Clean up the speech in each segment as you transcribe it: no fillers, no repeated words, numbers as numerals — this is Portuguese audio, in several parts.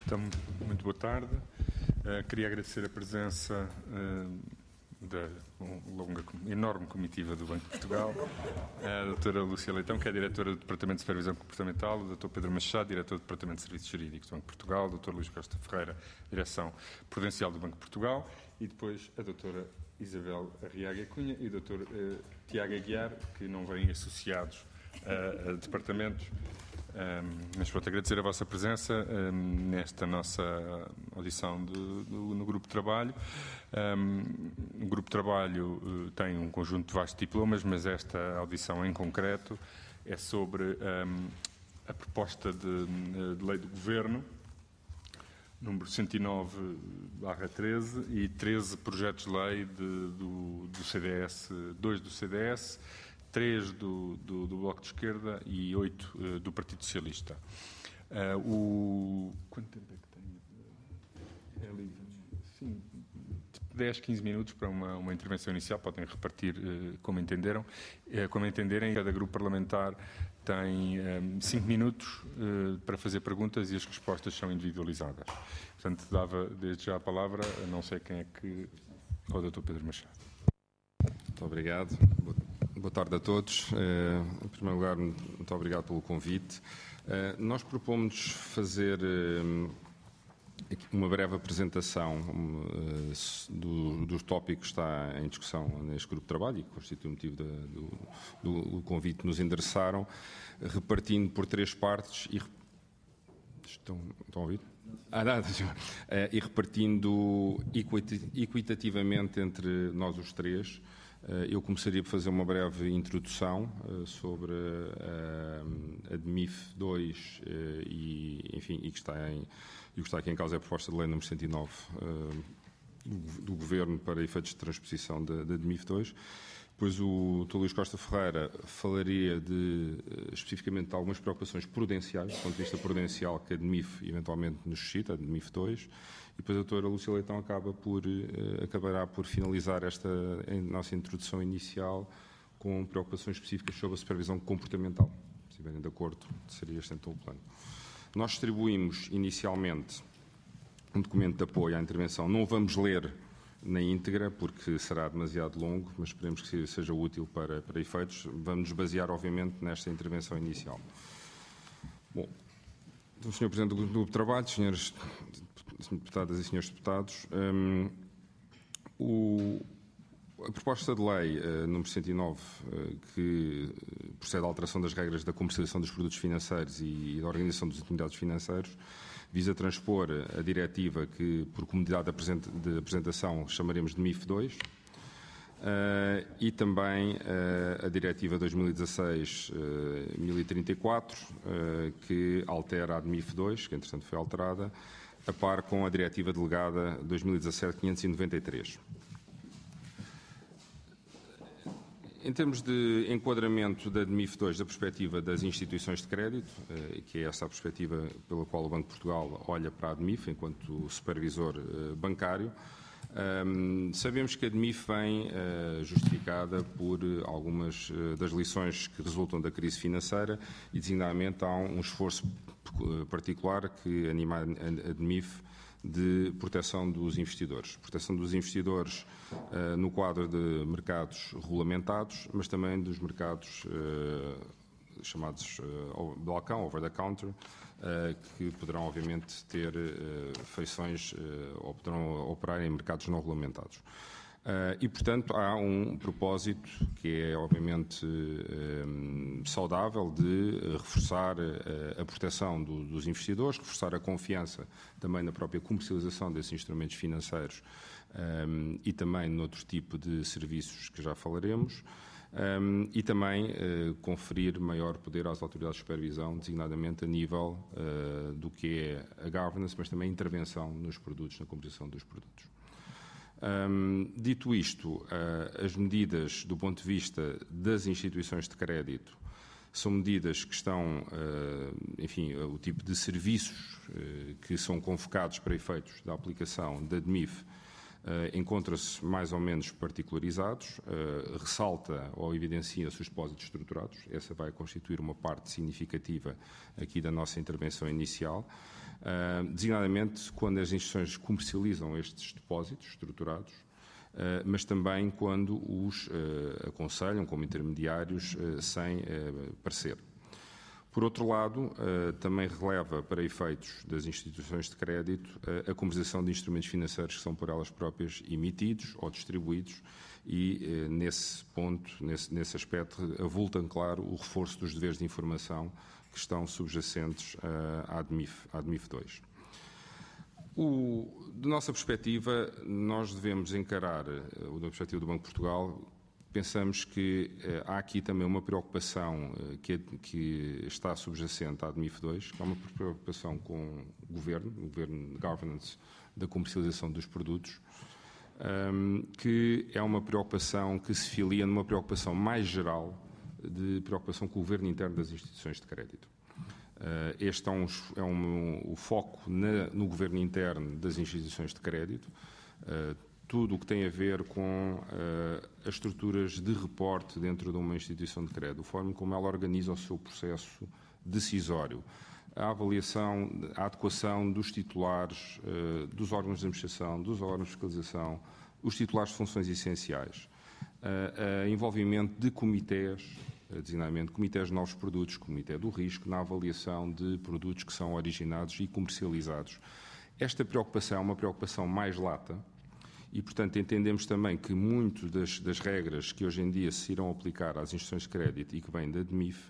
Então, muito boa tarde. Queria agradecer a presença da enorme comitiva do Banco de Portugal, a doutora Lúcia Leitão, que é diretora do Departamento de Supervisão Comportamental, o doutor Pedro Machado, diretor do Departamento de Serviços Jurídicos do Banco de Portugal, o doutor Luís Costa Ferreira, direção prudencial do Banco de Portugal, e depois a doutora Isabel Arriaga Cunha e o doutor Tiago Aguiar, que não vêm associados a departamentos. Mas pronto, agradecer a vossa presença nesta nossa audição no Grupo de Trabalho. O Grupo de Trabalho tem um conjunto de vastos diplomas, mas esta audição em concreto é sobre a proposta de lei do Governo, número 109/13, e 13 projetos de lei do CDS, 2 do CDS, 3 do Bloco de Esquerda e 8 do Partido Socialista. Quanto tempo é que tem? É livre? Sim, 10, 15 minutos para uma intervenção inicial, podem repartir como entenderam. Como entenderem, cada grupo parlamentar tem 5 minutos para fazer perguntas e as respostas são individualizadas. Portanto, dava desde já a palavra, não sei quem é que... ao Dr. Pedro Machado. Muito obrigado. Boa tarde a todos. Em primeiro lugar, muito obrigado pelo convite. Nós propomos fazer uma breve apresentação dos tópicos que está em discussão neste grupo de trabalho e que constitui o motivo do convite que nos endereçaram, repartindo por 3 partes e... Estão a ouvir? E repartindo equitativamente entre nós os 3. Eu começaria por fazer uma breve introdução sobre a DMIF 2 e que está aqui em causa é a proposta de lei número 109 do Governo para efeitos de transposição da DMIF 2. Depois o Dr. Luís Costa Ferreira falaria especificamente de algumas preocupações prudenciais, do ponto de vista prudencial, que a DMIF eventualmente nos suscita, a DMIF 2. E depois a doutora Lúcia Leitão acabará por finalizar esta nossa introdução inicial com preocupações específicas sobre a supervisão comportamental. Se estiverem de acordo, seria este então o plano. Nós distribuímos inicialmente um documento de apoio à intervenção. Não o vamos ler na íntegra, porque será demasiado longo, mas esperemos que seja útil para efeitos. Vamos nos basear, obviamente, nesta intervenção inicial. Bom, então, Sr. Presidente do Grupo de Trabalho, senhores deputadas e senhores deputados, a proposta de lei número 109, que procede à alteração das regras da comercialização dos produtos financeiros e da organização dos intermediários financeiros, visa transpor a diretiva que, por comodidade de apresentação, chamaremos de MIF 2, e também a diretiva 2016-1034, que altera a DMIF 2, que entretanto foi alterada, a par com a diretiva delegada 2017-593. Em termos de enquadramento da DMIF 2 da perspectiva das instituições de crédito, que é essa a perspectiva pela qual o Banco de Portugal olha para a DMIF enquanto supervisor bancário, sabemos que a DMIF vem justificada por algumas das lições que resultam da crise financeira e, designadamente, há um esforço particular que anima a DMIF de proteção dos investidores. Proteção dos investidores no quadro de mercados regulamentados, mas também dos mercados chamados balcão, over the counter, que poderão, obviamente, ter feições ou poderão operar em mercados não regulamentados. E, portanto, há um propósito que é, obviamente, saudável de reforçar a proteção dos investidores, reforçar a confiança também na própria comercialização desses instrumentos financeiros e também noutro tipo de serviços que já falaremos, e também conferir maior poder às autoridades de supervisão, designadamente a nível do que é a governance, mas também a intervenção nos produtos, na comercialização dos produtos. Dito isto, as medidas do ponto de vista das instituições de crédito são medidas que estão, enfim, o tipo de serviços que são convocados para efeitos da aplicação da DMIF encontra-se mais ou menos particularizados, ressalta ou evidencia-se os depósitos estruturados, essa vai constituir uma parte significativa aqui da nossa intervenção inicial, designadamente quando as instituições comercializam estes depósitos estruturados, mas também quando os aconselham como intermediários sem parecer. Por outro lado, também releva para efeitos das instituições de crédito a comercialização de instrumentos financeiros que são por elas próprias emitidos ou distribuídos e, nesse ponto, nesse aspecto, avultam, claro, o reforço dos deveres de informação que estão subjacentes à ADMIF 2. Da nossa perspectiva, nós devemos encarar, da perspectiva do Banco de Portugal, pensamos que há aqui também uma preocupação que está subjacente à ADMIF 2, que é uma preocupação com o governo governance da comercialização dos produtos, que é uma preocupação que se filia numa preocupação mais geral de preocupação com o governo interno das instituições de crédito. Este é o foco no governo interno das instituições de crédito, tudo o que tem a ver com as estruturas de reporte dentro de uma instituição de crédito, a forma como ela organiza o seu processo decisório, a avaliação, a adequação dos titulares, dos órgãos de administração, dos órgãos de fiscalização, os titulares de funções essenciais, envolvimento de comitês, designadamente comitês de novos produtos, comitê do risco, na avaliação de produtos que são originados e comercializados. Esta preocupação é uma preocupação mais lata e, portanto, entendemos também que muito das regras que hoje em dia se irão aplicar às instituições de crédito e que vêm da ADMIF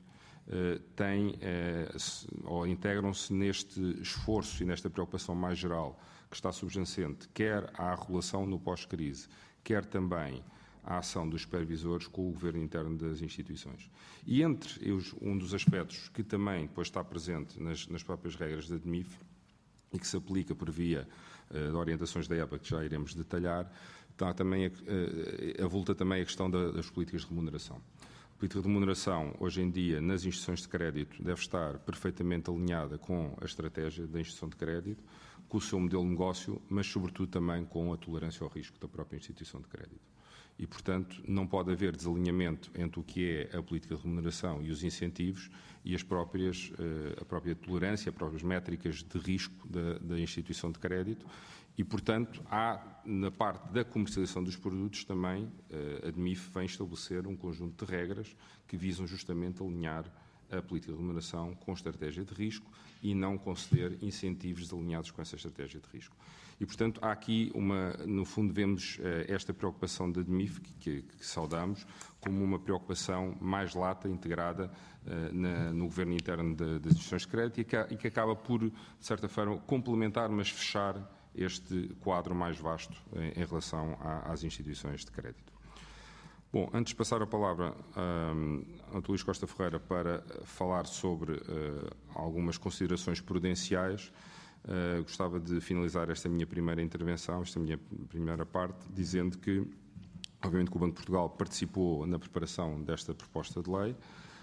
ou integram-se neste esforço e nesta preocupação mais geral que está subjacente, quer à regulação no pós-crise, quer também à ação dos supervisores com o governo interno das instituições. E entre um dos aspectos que também depois está presente nas próprias regras da ADMIF e que se aplica por via de orientações da EBA, que já iremos detalhar, está também avulta também a questão das políticas de remuneração. A política de remuneração, hoje em dia, nas instituições de crédito, deve estar perfeitamente alinhada com a estratégia da instituição de crédito, com o seu modelo de negócio, mas, sobretudo, também com a tolerância ao risco da própria instituição de crédito. E, portanto, não pode haver desalinhamento entre o que é a política de remuneração e os incentivos e a própria tolerância, as próprias métricas de risco da instituição de crédito. E, portanto, há, na parte da comercialização dos produtos, também a ADMIF vem estabelecer um conjunto de regras que visam justamente alinhar a política de remuneração com a estratégia de risco e não conceder incentivos desalinhados com essa estratégia de risco. E, portanto, há aqui no fundo, vemos esta preocupação da ADMIF, que saudamos, como uma preocupação mais lata, integrada no governo interno das instituições de crédito e que acaba por, de certa forma, complementar, mas fechar este quadro mais vasto em relação às instituições de crédito. Bom, antes de passar a palavra ao Dr. Luís Costa Ferreira para falar sobre algumas considerações prudenciais, gostava de finalizar esta minha primeira intervenção, esta minha primeira parte, dizendo que, obviamente, que o Banco de Portugal participou na preparação desta proposta de lei,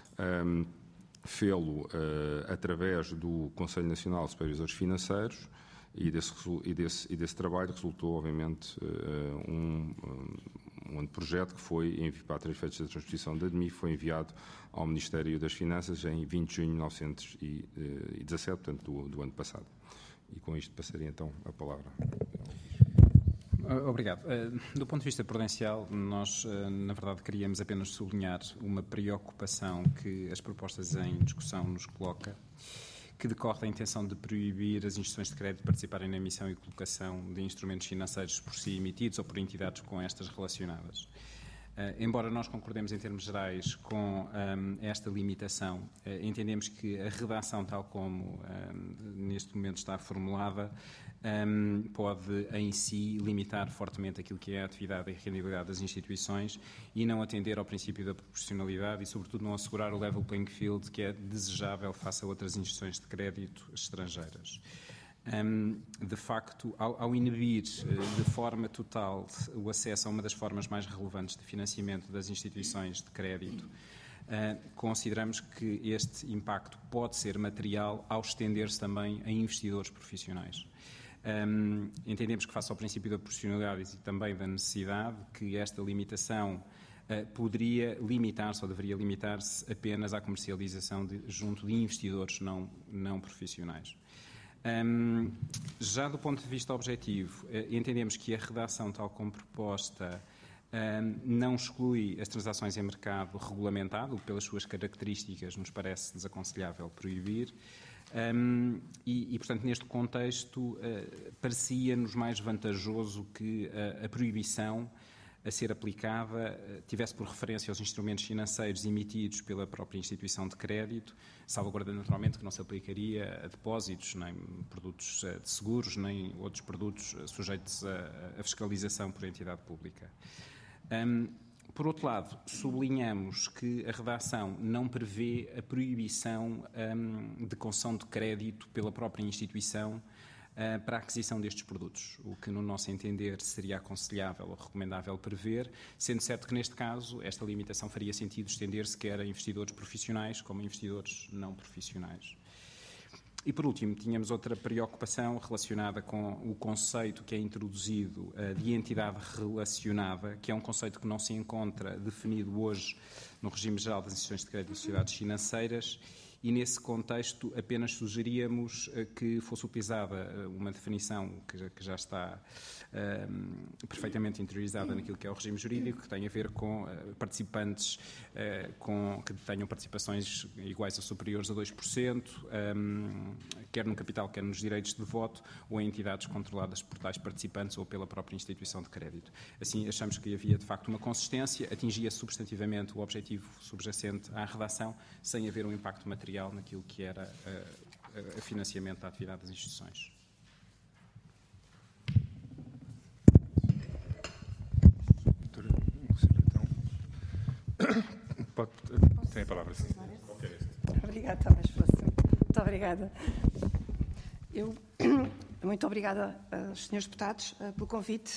fê-lo através do Conselho Nacional de Supervisores Financeiros e desse trabalho resultou, obviamente, um anteprojeto que foi, para efeitos da transposição da ADMIF, foi enviado ao Ministério das Finanças em 20 de junho de 1917, portanto, do ano passado. E com isto passaria então a palavra. Obrigado. Do ponto de vista prudencial, nós, na verdade, queríamos apenas sublinhar uma preocupação que as propostas em discussão nos coloca, que decorre da intenção de proibir as instituições de crédito participarem na emissão e colocação de instrumentos financeiros por si emitidos ou por entidades com estas relacionadas. Embora nós concordemos em termos gerais com esta limitação, entendemos que a redação tal como neste momento está formulada pode em si limitar fortemente aquilo que é a atividade e a rendibilidade das instituições e não atender ao princípio da proporcionalidade e, sobretudo, não assegurar o level playing field que é desejável face a outras instituições de crédito estrangeiras. De facto, ao inibir de forma total o acesso a uma das formas mais relevantes de financiamento das instituições de crédito, consideramos que este impacto pode ser material ao estender-se também a investidores profissionais. Entendemos que, face ao princípio da proporcionalidade e também da necessidade, que esta limitação poderia limitar-se ou deveria limitar-se apenas à comercialização junto de investidores não profissionais. Já do ponto de vista objetivo, entendemos que a redação tal como proposta não exclui as transações em mercado regulamentado, pelas suas características nos parece desaconselhável proibir, portanto, neste contexto, parecia-nos mais vantajoso que a proibição a ser aplicada tivesse por referência aos instrumentos financeiros emitidos pela própria instituição de crédito, salvaguardando naturalmente que não se aplicaria a depósitos, nem produtos de seguros, nem outros produtos sujeitos a fiscalização por entidade pública. Por outro lado, sublinhamos que a redação não prevê a proibição de concessão de crédito pela própria instituição para a aquisição destes produtos, o que, no nosso entender, seria aconselhável ou recomendável prever, sendo certo que, neste caso, esta limitação faria sentido estender-se quer a investidores profissionais como a investidores não profissionais. E, por último, tínhamos outra preocupação relacionada com o conceito que é introduzido de entidade relacionada, que é um conceito que não se encontra definido hoje no regime geral das instituições de crédito e sociedades financeiras, e, nesse contexto, apenas sugeríamos que fosse utilizada uma definição que já está perfeitamente interiorizada naquilo que é o regime jurídico, que tem a ver com participantes que tenham participações iguais ou superiores a 2%, quer no capital, quer nos direitos de voto, ou em entidades controladas por tais participantes ou pela própria instituição de crédito. Assim, achamos que havia, de facto, uma consistência, atingia substantivamente o objetivo subjacente à redação, sem haver um impacto material naquilo que era o financiamento da atividade das instituições. Tem a palavra, sim. Obrigada, talvez fosse. Muito obrigada. Muito obrigada aos senhores deputados pelo convite.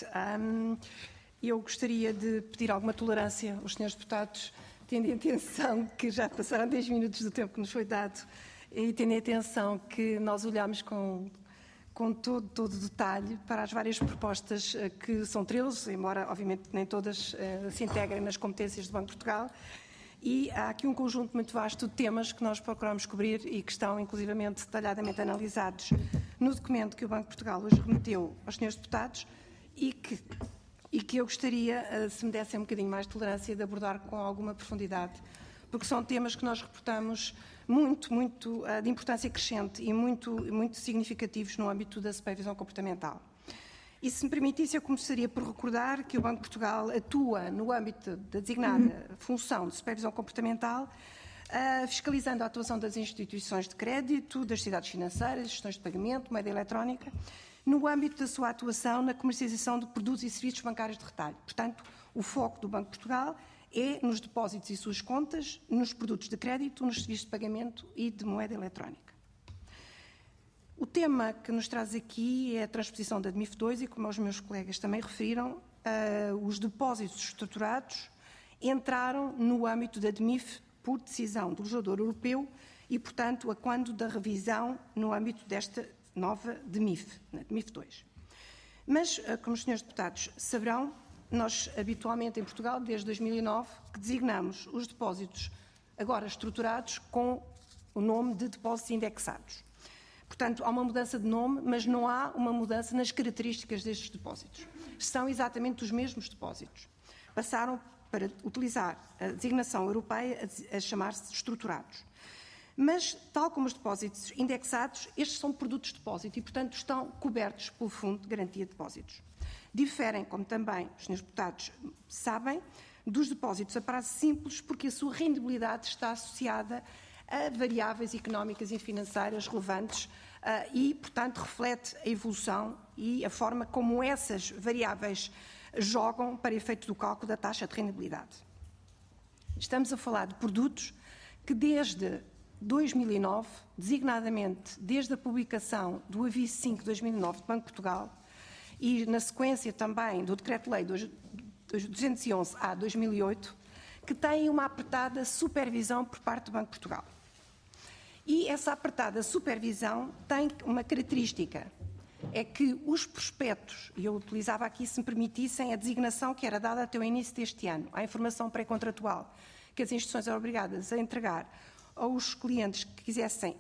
Eu gostaria de pedir alguma tolerância aos senhores deputados, tendo em atenção que já passaram 10 minutos do tempo que nos foi dado e tendo em atenção que nós olhamos com todo o detalhe para as várias propostas que são 13, embora, obviamente, nem todas se integrem nas competências do Banco de Portugal. E há aqui um conjunto muito vasto de temas que nós procuramos cobrir e que estão, inclusivamente, detalhadamente analisados no documento que o Banco de Portugal hoje remeteu aos senhores deputados e que eu gostaria, se me dessem um bocadinho mais de tolerância, de abordar com alguma profundidade, porque são temas que nós reportamos muito de importância crescente e muito significativos no âmbito da supervisão comportamental. E, se me permitisse, eu começaria por recordar que o Banco de Portugal atua no âmbito da designada função de supervisão comportamental, fiscalizando a atuação das instituições de crédito, das sociedades financeiras, gestões de pagamento, moeda eletrónica, no âmbito da sua atuação na comercialização de produtos e serviços bancários de retalho. Portanto, o foco do Banco de Portugal é nos depósitos e suas contas, nos produtos de crédito, nos serviços de pagamento e de moeda eletrónica. O tema que nos traz aqui é a transposição da DMIF II e, como os meus colegas também referiram, os depósitos estruturados entraram no âmbito da DMIF por decisão do legislador europeu e, portanto, a quando da revisão no âmbito desta nova DMIF, na DMIF II. Mas, como os senhores deputados saberão, nós habitualmente em Portugal, desde 2009, que designamos os depósitos agora estruturados com o nome de depósitos indexados. Portanto, há uma mudança de nome, mas não há uma mudança nas características destes depósitos. São exatamente os mesmos depósitos. Passaram para utilizar a designação europeia a chamar-se estruturados. Mas, tal como os depósitos indexados, estes são produtos de depósito e, portanto, estão cobertos pelo Fundo de Garantia de Depósitos. Diferem, como também os senhores deputados sabem, dos depósitos a prazo simples, porque a sua rendibilidade está associada a variáveis económicas e financeiras relevantes e, portanto, reflete a evolução e a forma como essas variáveis jogam para efeito do cálculo da taxa de rendibilidade. Estamos a falar de produtos que desde 2009, designadamente desde a publicação do Aviso 5 de 2009 do Banco de Portugal e na sequência também do Decreto-Lei 211-A de 2008, que têm uma apertada supervisão por parte do Banco de Portugal. E essa apertada supervisão tem uma característica, é que os prospectos, e eu utilizava aqui, se me permitissem, a designação que era dada até o início deste ano, à informação pré-contratual, que as instituições eram obrigadas a entregar aos clientes que quisessem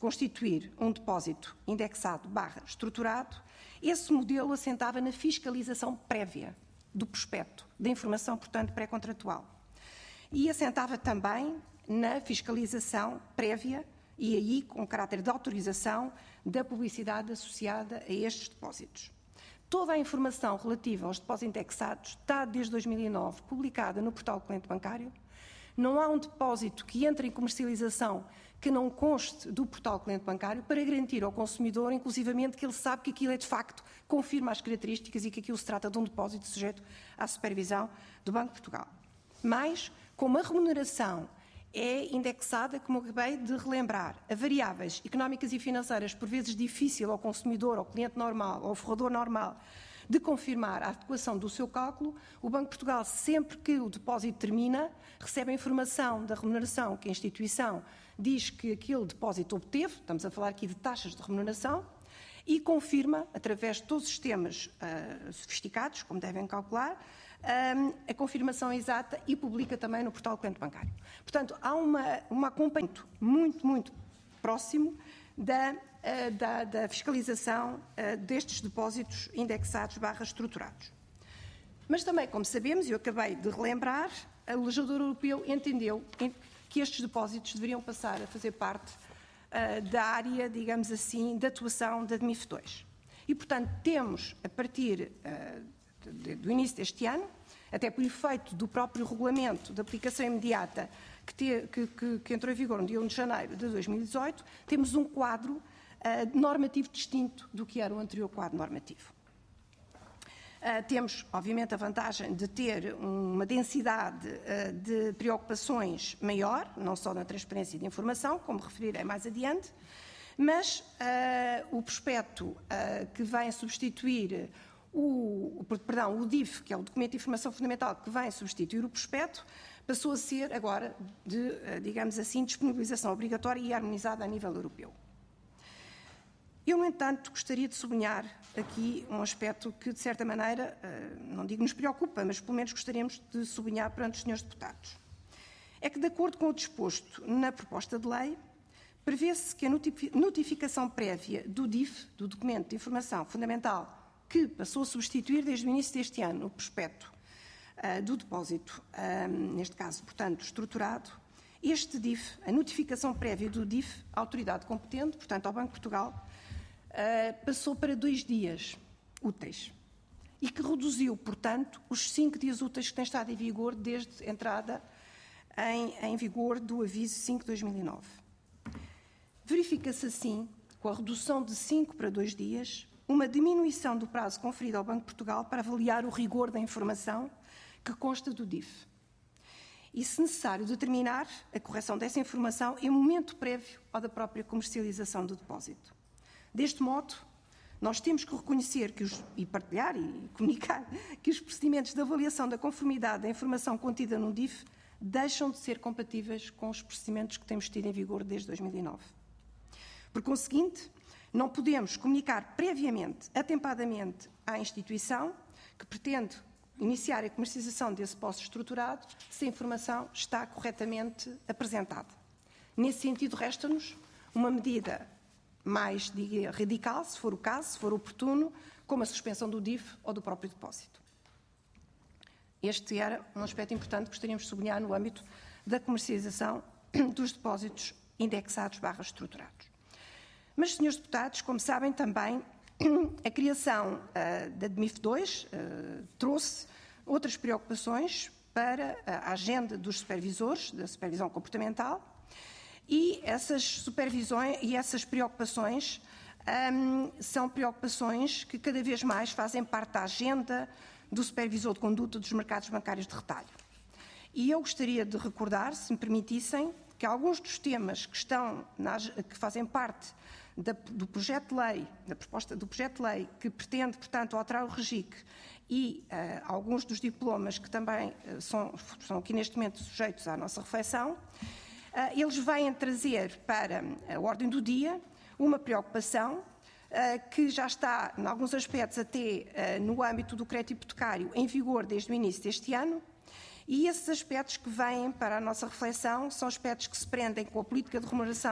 constituir um depósito indexado / estruturado, esse modelo assentava na fiscalização prévia do prospecto, da informação, portanto, pré-contratual. E assentava também na fiscalização prévia, e aí com caráter de autorização, da publicidade associada a estes depósitos. Toda a informação relativa aos depósitos indexados está, desde 2009, publicada no portal do cliente bancário. Não há um depósito que entre em comercialização que não conste do portal do cliente bancário para garantir ao consumidor, inclusivamente, que ele sabe que aquilo é, de facto, confirma as características e que aquilo se trata de um depósito sujeito à supervisão do Banco de Portugal. Mas, como a remuneração é indexada, como acabei de relembrar, a variáveis económicas e financeiras, por vezes difícil ao consumidor, ao cliente normal, ao forrador normal, de confirmar a adequação do seu cálculo, o Banco de Portugal, sempre que o depósito termina, recebe a informação da remuneração que a instituição diz que aquele depósito obteve, estamos a falar aqui de taxas de remuneração, e confirma, através de todos os sistemas sofisticados, como devem calcular, a confirmação exata e publica também no portal do cliente bancário. Portanto, há um acompanhamento muito próximo da fiscalização destes depósitos indexados / estruturados. Mas também, como sabemos, e eu acabei de relembrar, o legislador europeu entendeu que estes depósitos deveriam passar a fazer parte da área, digamos assim, de atuação da DMIF II. E, portanto, temos, a partir do início deste ano, até por efeito do próprio regulamento de aplicação imediata que entrou em vigor no dia 1 de janeiro de 2018, temos um quadro normativo distinto do que era o anterior quadro normativo. Temos, obviamente, a vantagem de ter uma densidade de preocupações maior, não só na transparência de informação, como referirei mais adiante, mas o prospecto que vem substituir o DIF, que é o Documento de Informação Fundamental, que vem substituir o prospecto, passou a ser agora de, digamos assim, disponibilização obrigatória e harmonizada a nível europeu. Eu, no entanto, gostaria de sublinhar aqui um aspecto que, de certa maneira, não digo nos preocupa, mas pelo menos gostaríamos de sublinhar perante os senhores deputados. É que, de acordo com o disposto na proposta de lei, prevê-se que a notificação prévia do DIF, do Documento de Informação Fundamental, que passou a substituir desde o início deste ano o prospecto do depósito, neste caso, portanto, estruturado, este DIF, a notificação prévia do DIF, à autoridade competente, portanto, ao Banco de Portugal, passou para 2 dias úteis e que reduziu, portanto, os 5 dias úteis que têm estado em vigor desde a entrada em vigor do aviso 5/2009. Verifica-se assim, com a redução de 5 para 2 dias, uma diminuição do prazo conferido ao Banco de Portugal para avaliar o rigor da informação que consta do DIF. E, se necessário, determinar a correção dessa informação em momento prévio ao da própria comercialização do depósito. Deste modo, nós temos que reconhecer e partilhar e comunicar que os procedimentos de avaliação da conformidade da informação contida no DIF deixam de ser compatíveis com os procedimentos que temos tido em vigor desde 2009. Por conseguinte, não podemos comunicar previamente, atempadamente, à instituição que pretende iniciar a comercialização desse depósito estruturado se a informação está corretamente apresentada. Nesse sentido, resta-nos uma medida mais, diria, radical, se for o caso, se for oportuno, como a suspensão do DIF ou do próprio depósito. Este era um aspecto importante que gostaríamos de sublinhar no âmbito da comercialização dos depósitos indexados / estruturados. Mas, senhores deputados, como sabem também, a criação da DMIF II trouxe outras preocupações para a agenda dos supervisores, da supervisão comportamental, e essas supervisões e essas preocupações são preocupações que cada vez mais fazem parte da agenda do supervisor de conduta dos mercados bancários de retalho. E eu gostaria de recordar, se me permitissem, que alguns dos temas que fazem parte do projeto de lei, da proposta do projeto de lei, que pretende, portanto, alterar o REGIC e alguns dos diplomas que também são aqui neste momento sujeitos à nossa reflexão, eles vêm trazer para a ordem do dia uma preocupação que já está, em alguns aspectos, até no âmbito do crédito hipotecário em vigor desde o início deste ano, e esses aspectos que vêm para a nossa reflexão são aspectos que se prendem com a política de remuneração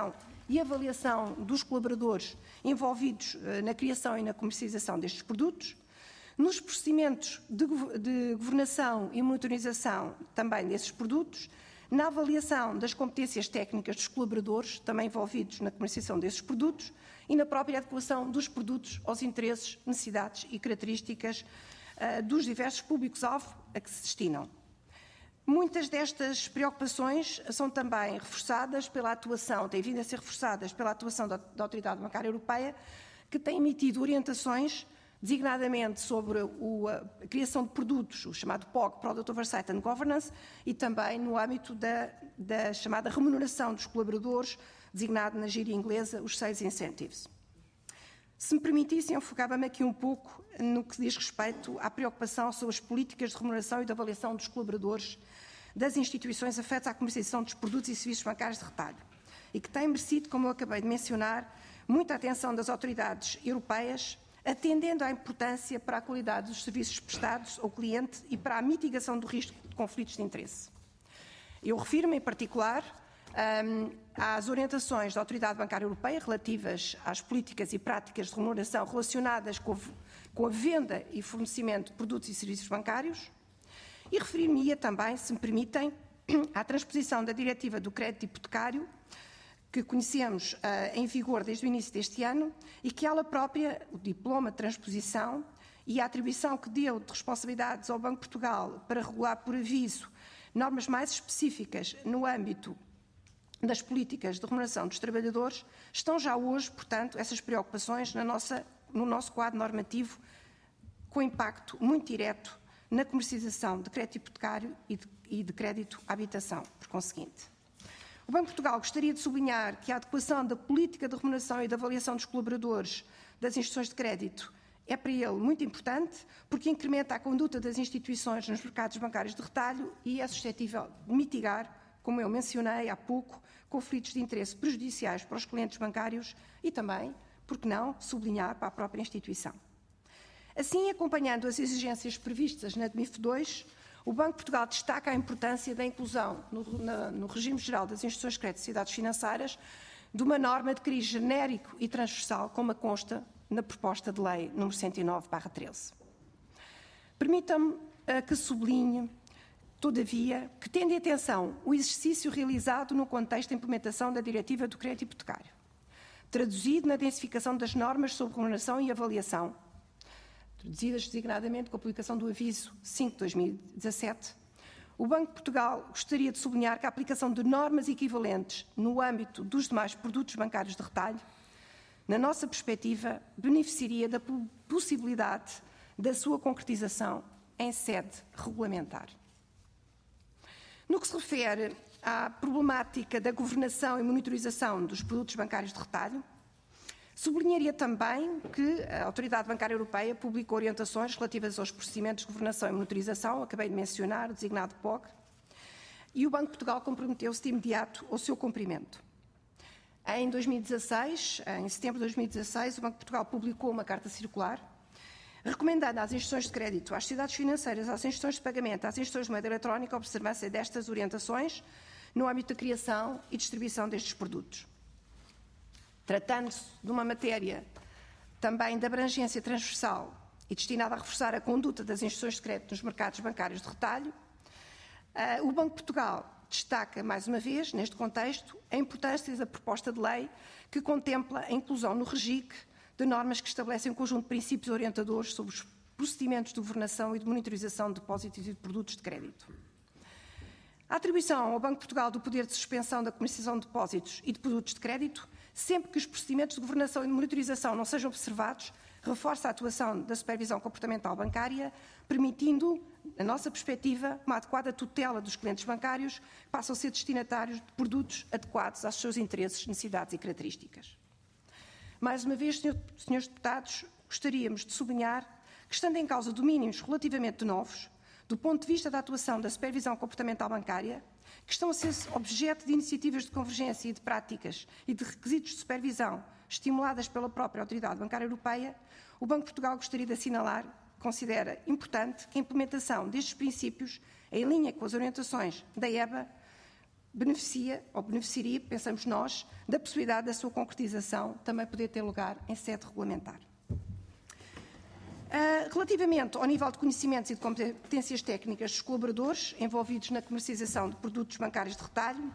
e avaliação dos colaboradores envolvidos na criação e na comercialização destes produtos, nos procedimentos de governação e monitorização também desses produtos, na avaliação das competências técnicas dos colaboradores, também envolvidos na comercialização desses produtos, e na própria adequação dos produtos aos interesses, necessidades e características dos diversos públicos-alvo a que se destinam. Muitas destas preocupações são também reforçadas pela atuação, têm vindo a ser reforçadas pela atuação da Autoridade Bancária Europeia, que tem emitido orientações, designadamente sobre a criação de produtos, o chamado POG, Product Oversight and Governance, e também no âmbito da chamada remuneração dos colaboradores, designado na gíria inglesa, os Sales Incentives. Se me permitissem, eu focava-me aqui um pouco no que diz respeito à preocupação sobre as políticas de remuneração e de avaliação dos colaboradores das instituições afetas à comercialização dos produtos e serviços bancários de retalho e que têm merecido, como eu acabei de mencionar, muita atenção das autoridades europeias, atendendo à importância para a qualidade dos serviços prestados ao cliente e para a mitigação do risco de conflitos de interesse. Eu refiro-me, em particular, às orientações da Autoridade Bancária Europeia relativas às políticas e práticas de remuneração relacionadas com a venda e fornecimento de produtos e serviços bancários e referir-me-ia também, se me permitem, à transposição da Diretiva do Crédito Hipotecário, que conhecemos em vigor desde o início deste ano e que ela própria, o diploma de transposição e a atribuição que deu de responsabilidades ao Banco de Portugal para regular por aviso normas mais específicas no âmbito das políticas de remuneração dos trabalhadores, estão já hoje, portanto, essas preocupações no nosso quadro normativo com impacto muito direto na comercialização de crédito hipotecário e de crédito à habitação, por conseguinte. O Banco de Portugal gostaria de sublinhar que a adequação da política de remuneração e de avaliação dos colaboradores das instituições de crédito é para ele muito importante, porque incrementa a conduta das instituições nos mercados bancários de retalho e é suscetível de mitigar, como eu mencionei há pouco, conflitos de interesse prejudiciais para os clientes bancários e também, por que não, sublinhar para a própria instituição. Assim, acompanhando as exigências previstas na DMIF II, o Banco de Portugal destaca a importância da inclusão no regime geral das instituições de crédito e sociedades financeiras de uma norma de cariz genérico e transversal, como consta na proposta de lei número 109/13. Permitam-me que sublinhe, todavia, que tendo em atenção o exercício realizado no contexto da implementação da Diretiva do Crédito Hipotecário, traduzido na densificação das normas sobre remuneração e avaliação, traduzidas designadamente com a publicação do aviso 5/2017, o Banco de Portugal gostaria de sublinhar que a aplicação de normas equivalentes no âmbito dos demais produtos bancários de retalho, na nossa perspectiva, beneficiaria da possibilidade da sua concretização em sede regulamentar. No que se refere à problemática da governação e monitorização dos produtos bancários de retalho, sublinharia também que a Autoridade Bancária Europeia publicou orientações relativas aos procedimentos de governação e monitorização, acabei de mencionar, o designado POG, e o Banco de Portugal comprometeu-se de imediato ao seu cumprimento. Em 2016, em setembro de 2016, o Banco de Portugal publicou uma carta circular recomendando às instituições de crédito, às sociedades financeiras, às instituições de pagamento, às instituições de moeda eletrónica a observância destas orientações no âmbito da criação e distribuição destes produtos. Tratando-se de uma matéria também de abrangência transversal e destinada a reforçar a conduta das instituições de crédito nos mercados bancários de retalho, o Banco de Portugal destaca, mais uma vez, neste contexto, a importância da proposta de lei que contempla a inclusão no REGIC de normas que estabelecem um conjunto de princípios orientadores sobre os procedimentos de governação e de monitorização de depósitos e de produtos de crédito. A atribuição ao Banco de Portugal do poder de suspensão da comercialização de depósitos e de produtos de crédito, sempre que os procedimentos de governação e de monitorização não sejam observados, reforça a atuação da supervisão comportamental bancária, permitindo, na nossa perspectiva, uma adequada tutela dos clientes bancários que passam a ser destinatários de produtos adequados aos seus interesses, necessidades e características. Mais uma vez, senhores deputados, gostaríamos de sublinhar que, estando em causa domínios relativamente novos, do ponto de vista da atuação da supervisão comportamental bancária, que estão a ser objeto de iniciativas de convergência e de práticas e de requisitos de supervisão estimuladas pela própria Autoridade Bancária Europeia, o Banco de Portugal gostaria de assinalar, considera importante que a implementação destes princípios, em linha com as orientações da EBA, beneficiaria, pensamos nós, da possibilidade da sua concretização também poder ter lugar em sede regulamentar. Relativamente ao nível de conhecimentos e de competências técnicas dos colaboradores envolvidos na comercialização de produtos bancários de retalho,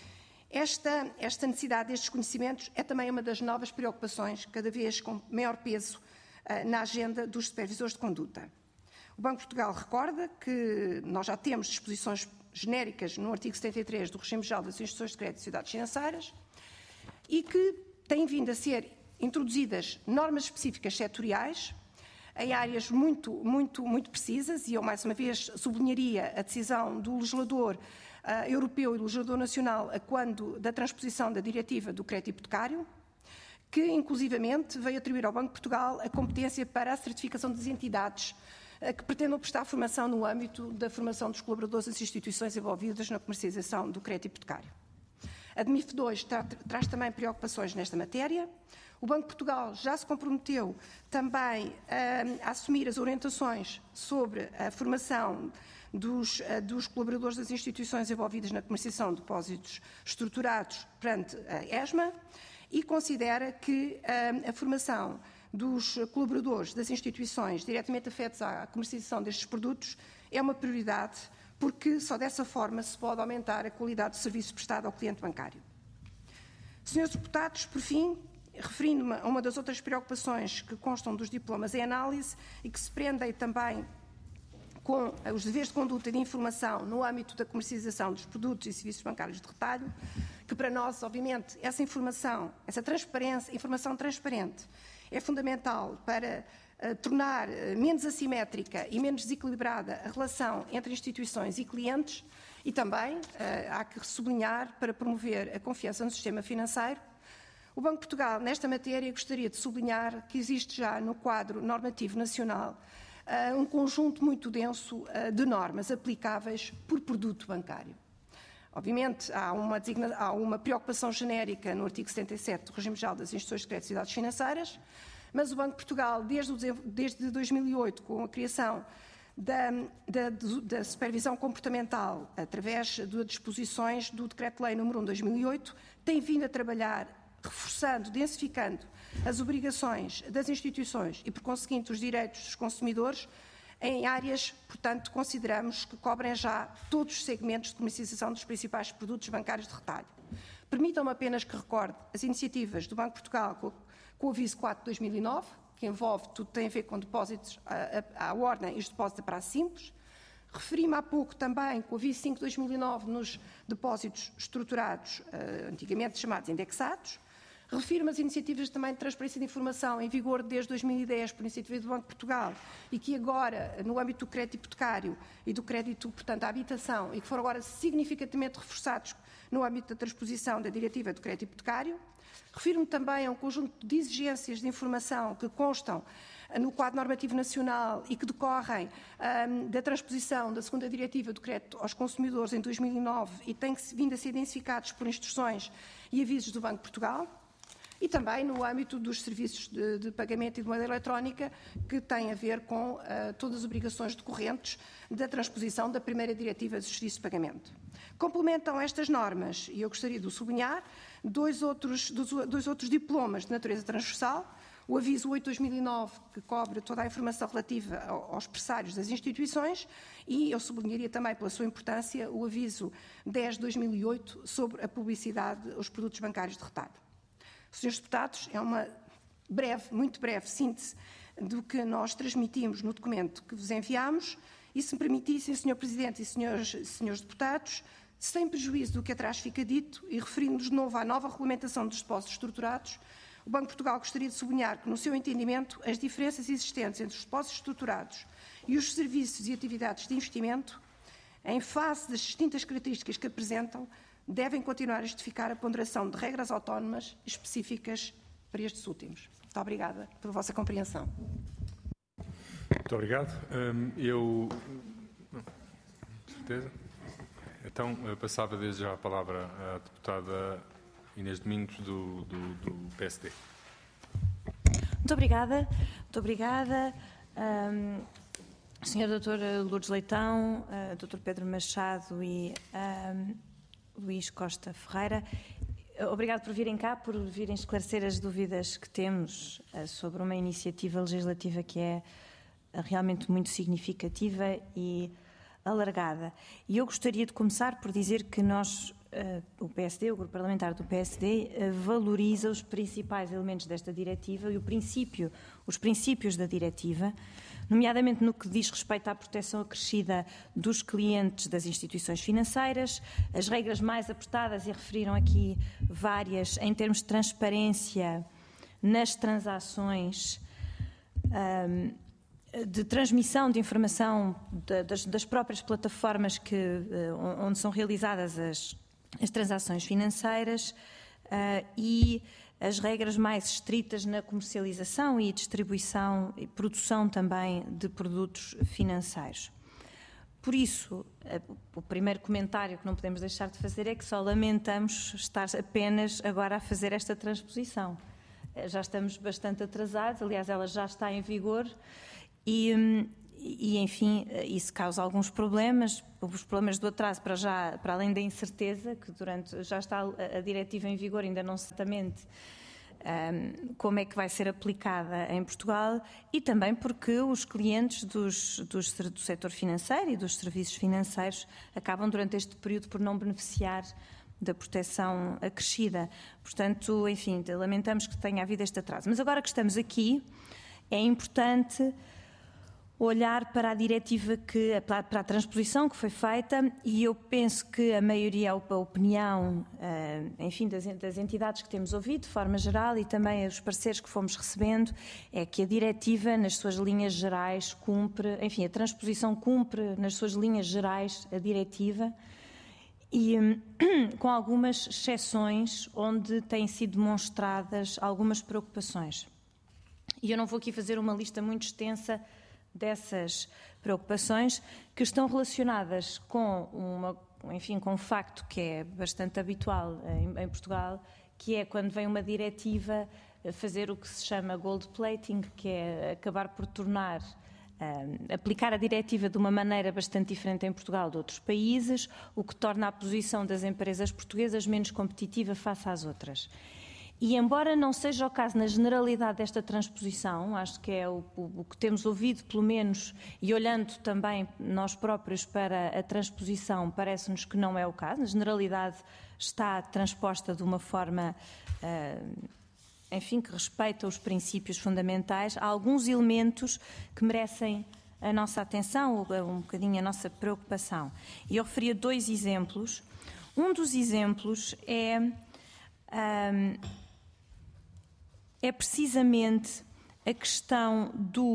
esta necessidade destes conhecimentos é também uma das novas preocupações, cada vez com maior peso na agenda dos supervisores de conduta. O Banco de Portugal recorda que nós já temos disposições genéricas no artigo 73 do Regime Geral das Instituições de Crédito e Sociedades Financeiras e que têm vindo a ser introduzidas normas específicas setoriais em áreas muito precisas, e eu mais uma vez sublinharia a decisão do legislador europeu e do legislador nacional quando da transposição da diretiva do crédito hipotecário, que inclusivamente veio atribuir ao Banco de Portugal a competência para a certificação das entidades que pretendam prestar formação no âmbito da formação dos colaboradores das instituições envolvidas na comercialização do crédito hipotecário. A DMIF 2 traz também preocupações nesta matéria. O Banco de Portugal já se comprometeu também a assumir as orientações sobre a formação dos colaboradores das instituições envolvidas na comercialização de depósitos estruturados perante a ESMA e considera que a formação dos colaboradores das instituições diretamente afetos à comercialização destes produtos é uma prioridade, porque só dessa forma se pode aumentar a qualidade do serviço prestado ao cliente bancário. Senhores deputados, por fim, referindo-me a uma das outras preocupações que constam dos diplomas em análise e que se prendem também com os deveres de conduta e de informação no âmbito da comercialização dos produtos e serviços bancários de retalho, que para nós, obviamente, essa informação transparente, é fundamental para tornar menos assimétrica e menos desequilibrada a relação entre instituições e clientes e também, há que sublinhar, para promover a confiança no sistema financeiro. O Banco de Portugal, nesta matéria, gostaria de sublinhar que existe já no quadro normativo nacional um conjunto muito denso de normas aplicáveis por produto bancário. Obviamente, há uma preocupação genérica no artigo 77 do Regime Geral das Instituições de Crédito e Sociedades Financeiras, mas o Banco de Portugal, desde 2008, com a criação da supervisão comportamental, através de disposições do Decreto-Lei nº 1/2008, tem vindo a trabalhar, reforçando, densificando as obrigações das instituições e, por conseguinte, os direitos dos consumidores, em áreas, portanto, consideramos que cobrem já todos os segmentos de comercialização dos principais produtos bancários de retalho. Permitam-me apenas que recorde as iniciativas do Banco de Portugal com o aviso 4/2009, que envolve tudo que tem a ver com depósitos à ordem e os depósitos a prazo simples. Referi-me há pouco também com o aviso 5/2009 nos depósitos estruturados, antigamente chamados indexados. Refiro-me às iniciativas também de transparência de informação em vigor desde 2010 por iniciativa do Banco de Portugal e que agora, no âmbito do crédito hipotecário e do crédito, portanto, à habitação, e que foram agora significativamente reforçados no âmbito da transposição da diretiva do crédito hipotecário. Refiro-me também a um conjunto de exigências de informação que constam no quadro normativo nacional e que decorrem da transposição da segunda diretiva do crédito aos consumidores em 2009 e têm vindo a ser identificados por instruções e avisos do Banco de Portugal. E também no âmbito dos serviços de pagamento e de moeda eletrónica, que têm a ver com todas as obrigações decorrentes da transposição da primeira diretiva dos serviços de pagamento. Complementam estas normas, e eu gostaria de sublinhar, dois outros diplomas de natureza transversal, o aviso 8/2009, que cobre toda a informação relativa aos pressários das instituições, e eu sublinharia também, pela sua importância, o aviso 10/2008 sobre a publicidade dos produtos bancários de retalho. Senhores deputados, é uma muito breve síntese do que nós transmitimos no documento que vos enviámos e, se me permitissem, Sr. Presidente e senhores deputados, sem prejuízo do que atrás fica dito e referindo-nos de novo à nova regulamentação dos depósitos estruturados, o Banco de Portugal gostaria de sublinhar que, no seu entendimento, as diferenças existentes entre os depósitos estruturados e os serviços e atividades de investimento, em face das distintas características que apresentam, devem continuar a justificar a ponderação de regras autónomas específicas para estes últimos. Muito obrigada pela vossa compreensão. Muito obrigado. Certeza? Então, passava desde já a palavra à deputada Inês Domingos, do PSD. Muito obrigada. Sr. Dr. Lourdes Leitão, Dr. Pedro Machado e Luís Costa Ferreira. Obrigado por virem cá, por virem esclarecer as dúvidas que temos sobre uma iniciativa legislativa que é realmente muito significativa e alargada. E eu gostaria de começar por dizer que nós, o PSD, o Grupo Parlamentar do PSD, valoriza os principais elementos desta diretiva e os princípios da diretiva, nomeadamente no que diz respeito à proteção acrescida dos clientes das instituições financeiras, as regras mais apertadas, e referiram aqui várias, em termos de transparência nas transações, de transmissão de informação das próprias plataformas onde são realizadas as transações financeiras e as regras mais estritas na comercialização e distribuição e produção também de produtos financeiros. Por isso, o primeiro comentário que não podemos deixar de fazer é que só lamentamos estar apenas agora a fazer esta transposição. Já estamos bastante atrasados, aliás, ela já está em vigor e enfim, isso causa alguns problemas. Os problemas do atraso, para além da incerteza, que já está a diretiva em vigor, ainda não sei exatamente como é que vai ser aplicada em Portugal, e também porque os clientes do setor financeiro e dos serviços financeiros acabam durante este período por não beneficiar da proteção acrescida. Portanto, enfim, lamentamos que tenha havido este atraso. Mas agora que estamos aqui, é importante olhar para a diretiva, para a transposição que foi feita, e eu penso que a maioria, a opinião, enfim, das entidades que temos ouvido, de forma geral, e também os pareceres que fomos recebendo, é que a diretiva, nas suas linhas gerais, cumpre, enfim, a transposição cumpre, nas suas linhas gerais, a diretiva, e com algumas exceções onde têm sido demonstradas algumas preocupações. E eu não vou aqui fazer uma lista muito extensa dessas preocupações, que estão relacionadas com um facto que é bastante habitual em Portugal, que é quando vem uma diretiva fazer o que se chama gold plating, que é acabar por aplicar a diretiva de uma maneira bastante diferente em Portugal de outros países, o que torna a posição das empresas portuguesas menos competitiva face às outras. E embora não seja o caso na generalidade desta transposição, acho que é o que temos ouvido, pelo menos, e olhando também nós próprios para a transposição, parece-nos que não é o caso. Na generalidade está transposta de uma forma, enfim, que respeita os princípios fundamentais. Há alguns elementos que merecem a nossa atenção, um bocadinho a nossa preocupação. E eu referia 2 exemplos. Um dos exemplos é precisamente a questão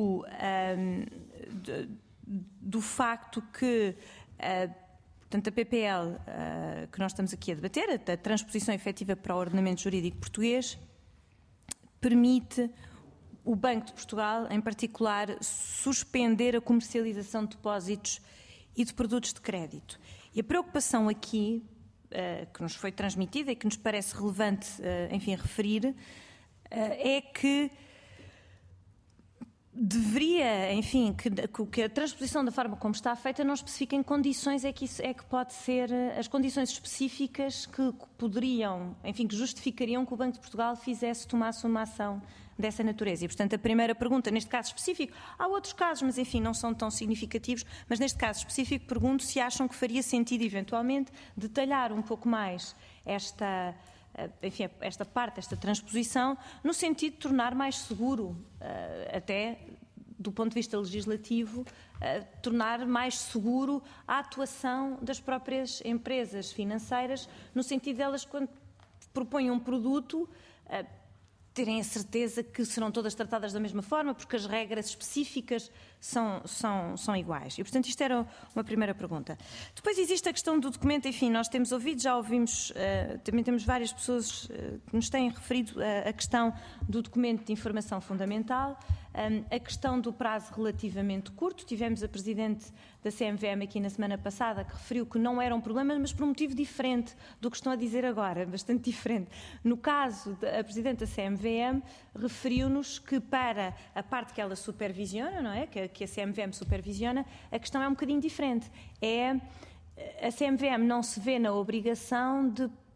do facto que, portanto, a PPL que nós estamos aqui a debater, a transposição efetiva para o ordenamento jurídico português, permite o Banco de Portugal, em particular, suspender a comercialização de depósitos e de produtos de crédito. E a preocupação aqui, que nos foi transmitida e que nos parece relevante, enfim, referir, é que deveria, enfim, que a transposição da forma como está feita não especifica em condições é que pode ser as condições específicas que poderiam, enfim, que justificariam que o Banco de Portugal tomasse uma ação dessa natureza. E, portanto, a primeira pergunta, neste caso específico, há outros casos, mas, enfim, não são tão significativos, mas neste caso específico pergunto se acham que faria sentido, eventualmente, detalhar um pouco mais esta parte, esta transposição, no sentido de tornar mais seguro, até do ponto de vista legislativo, tornar mais seguro a atuação das próprias empresas financeiras, no sentido de elas, quando propõem um produto, terem a certeza que serão todas tratadas da mesma forma, porque as regras específicas são iguais. E, portanto, isto era uma primeira pergunta. Depois existe a questão do documento, enfim, nós temos ouvido, já ouvimos, também temos várias pessoas que nos têm referido a questão do documento de informação fundamental, a questão do prazo relativamente curto. Tivemos a Presidente da CMVM aqui na semana passada que referiu que não era um problema, mas por um motivo diferente do que estão a dizer agora, bastante diferente. No caso da Presidente da CMVM, referiu-nos que para a parte que ela supervisiona, não é? Que a CMVM supervisiona, a questão é um bocadinho diferente. É a CMVM não se vê na obrigação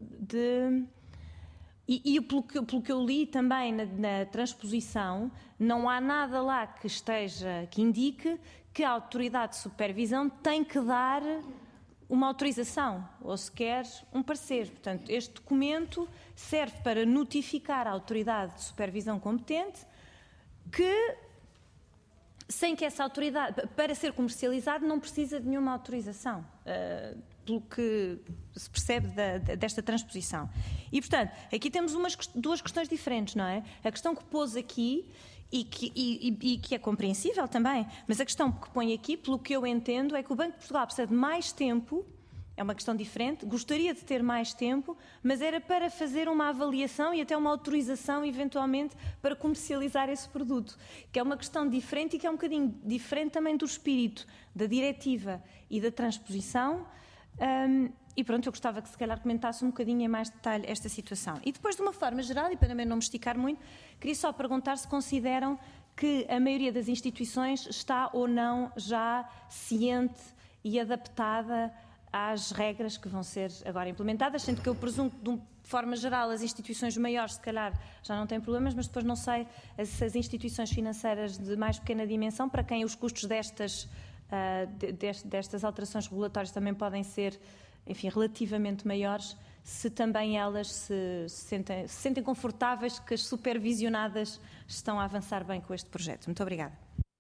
e pelo que eu li também na transposição, não há nada lá que indique que a autoridade de supervisão tem que dar uma autorização ou sequer um parecer. Portanto, este documento serve para notificar a autoridade de supervisão competente que, sem que essa autoridade, para ser comercializado, não precisa de nenhuma autorização, pelo que se percebe desta transposição. E, portanto, aqui temos duas questões diferentes, não é? A questão que pôs aqui e que é compreensível também, mas a questão que põe aqui, pelo que eu entendo, é que o Banco de Portugal precisa de mais tempo. É uma questão diferente, gostaria de ter mais tempo, mas era para fazer uma avaliação e até uma autorização, eventualmente, para comercializar esse produto, que é uma questão diferente e que é um bocadinho diferente também do espírito da diretiva e da transposição. E pronto, eu gostava que se calhar comentasse um bocadinho em mais detalhe esta situação. E depois, de uma forma geral, e para também não me esticar muito, queria só perguntar se consideram que a maioria das instituições está ou não já ciente e adaptada às regras que vão ser agora implementadas, sendo que eu presumo que, de forma geral, as instituições maiores, se calhar, já não têm problemas, mas depois não sei se as instituições financeiras de mais pequena dimensão, para quem os custos destas alterações regulatórias também podem ser, enfim, relativamente maiores, se também elas se sentem confortáveis que as supervisionadas estão a avançar bem com este projeto. Muito obrigada.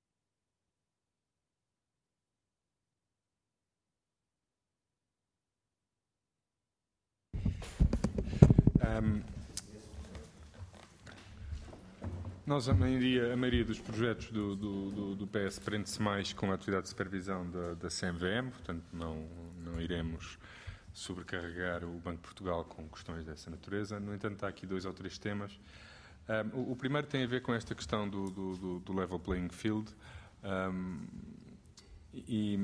Nós, a maioria dos projetos do PS prende-se mais com a atividade de supervisão da CMVM, portanto não iremos sobrecarregar o Banco de Portugal com questões dessa natureza. No entanto, há aqui 2 ou 3 temas. O primeiro tem a ver com esta questão do level playing field e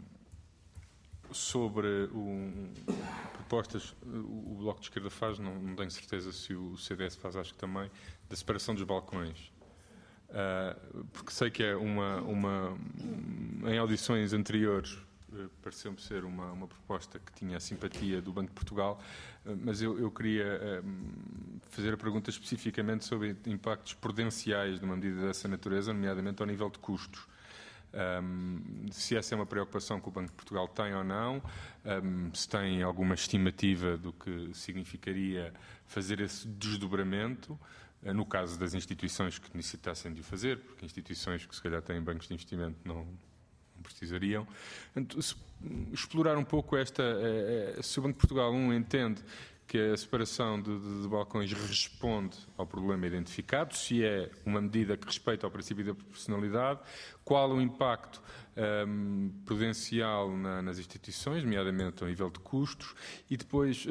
sobre propostas o Bloco de Esquerda faz, não tenho certeza se o CDS faz, acho que também, da separação dos balcões. Porque sei que é em audições anteriores pareceu-me ser uma proposta que tinha a simpatia do Banco de Portugal, mas eu queria fazer a pergunta especificamente sobre impactos prudenciais de uma medida dessa natureza, nomeadamente ao nível de custos. Se essa é uma preocupação que o Banco de Portugal tem ou não, se tem alguma estimativa do que significaria fazer esse desdobramento, no caso das instituições que necessitassem de o fazer, porque instituições que se calhar têm bancos de investimento não precisariam. Explorar um pouco se o Banco de Portugal entende que a separação de balcões responde ao problema identificado, se é uma medida que respeita ao princípio da proporcionalidade, qual o impacto prudencial nas instituições, nomeadamente ao nível de custos, e depois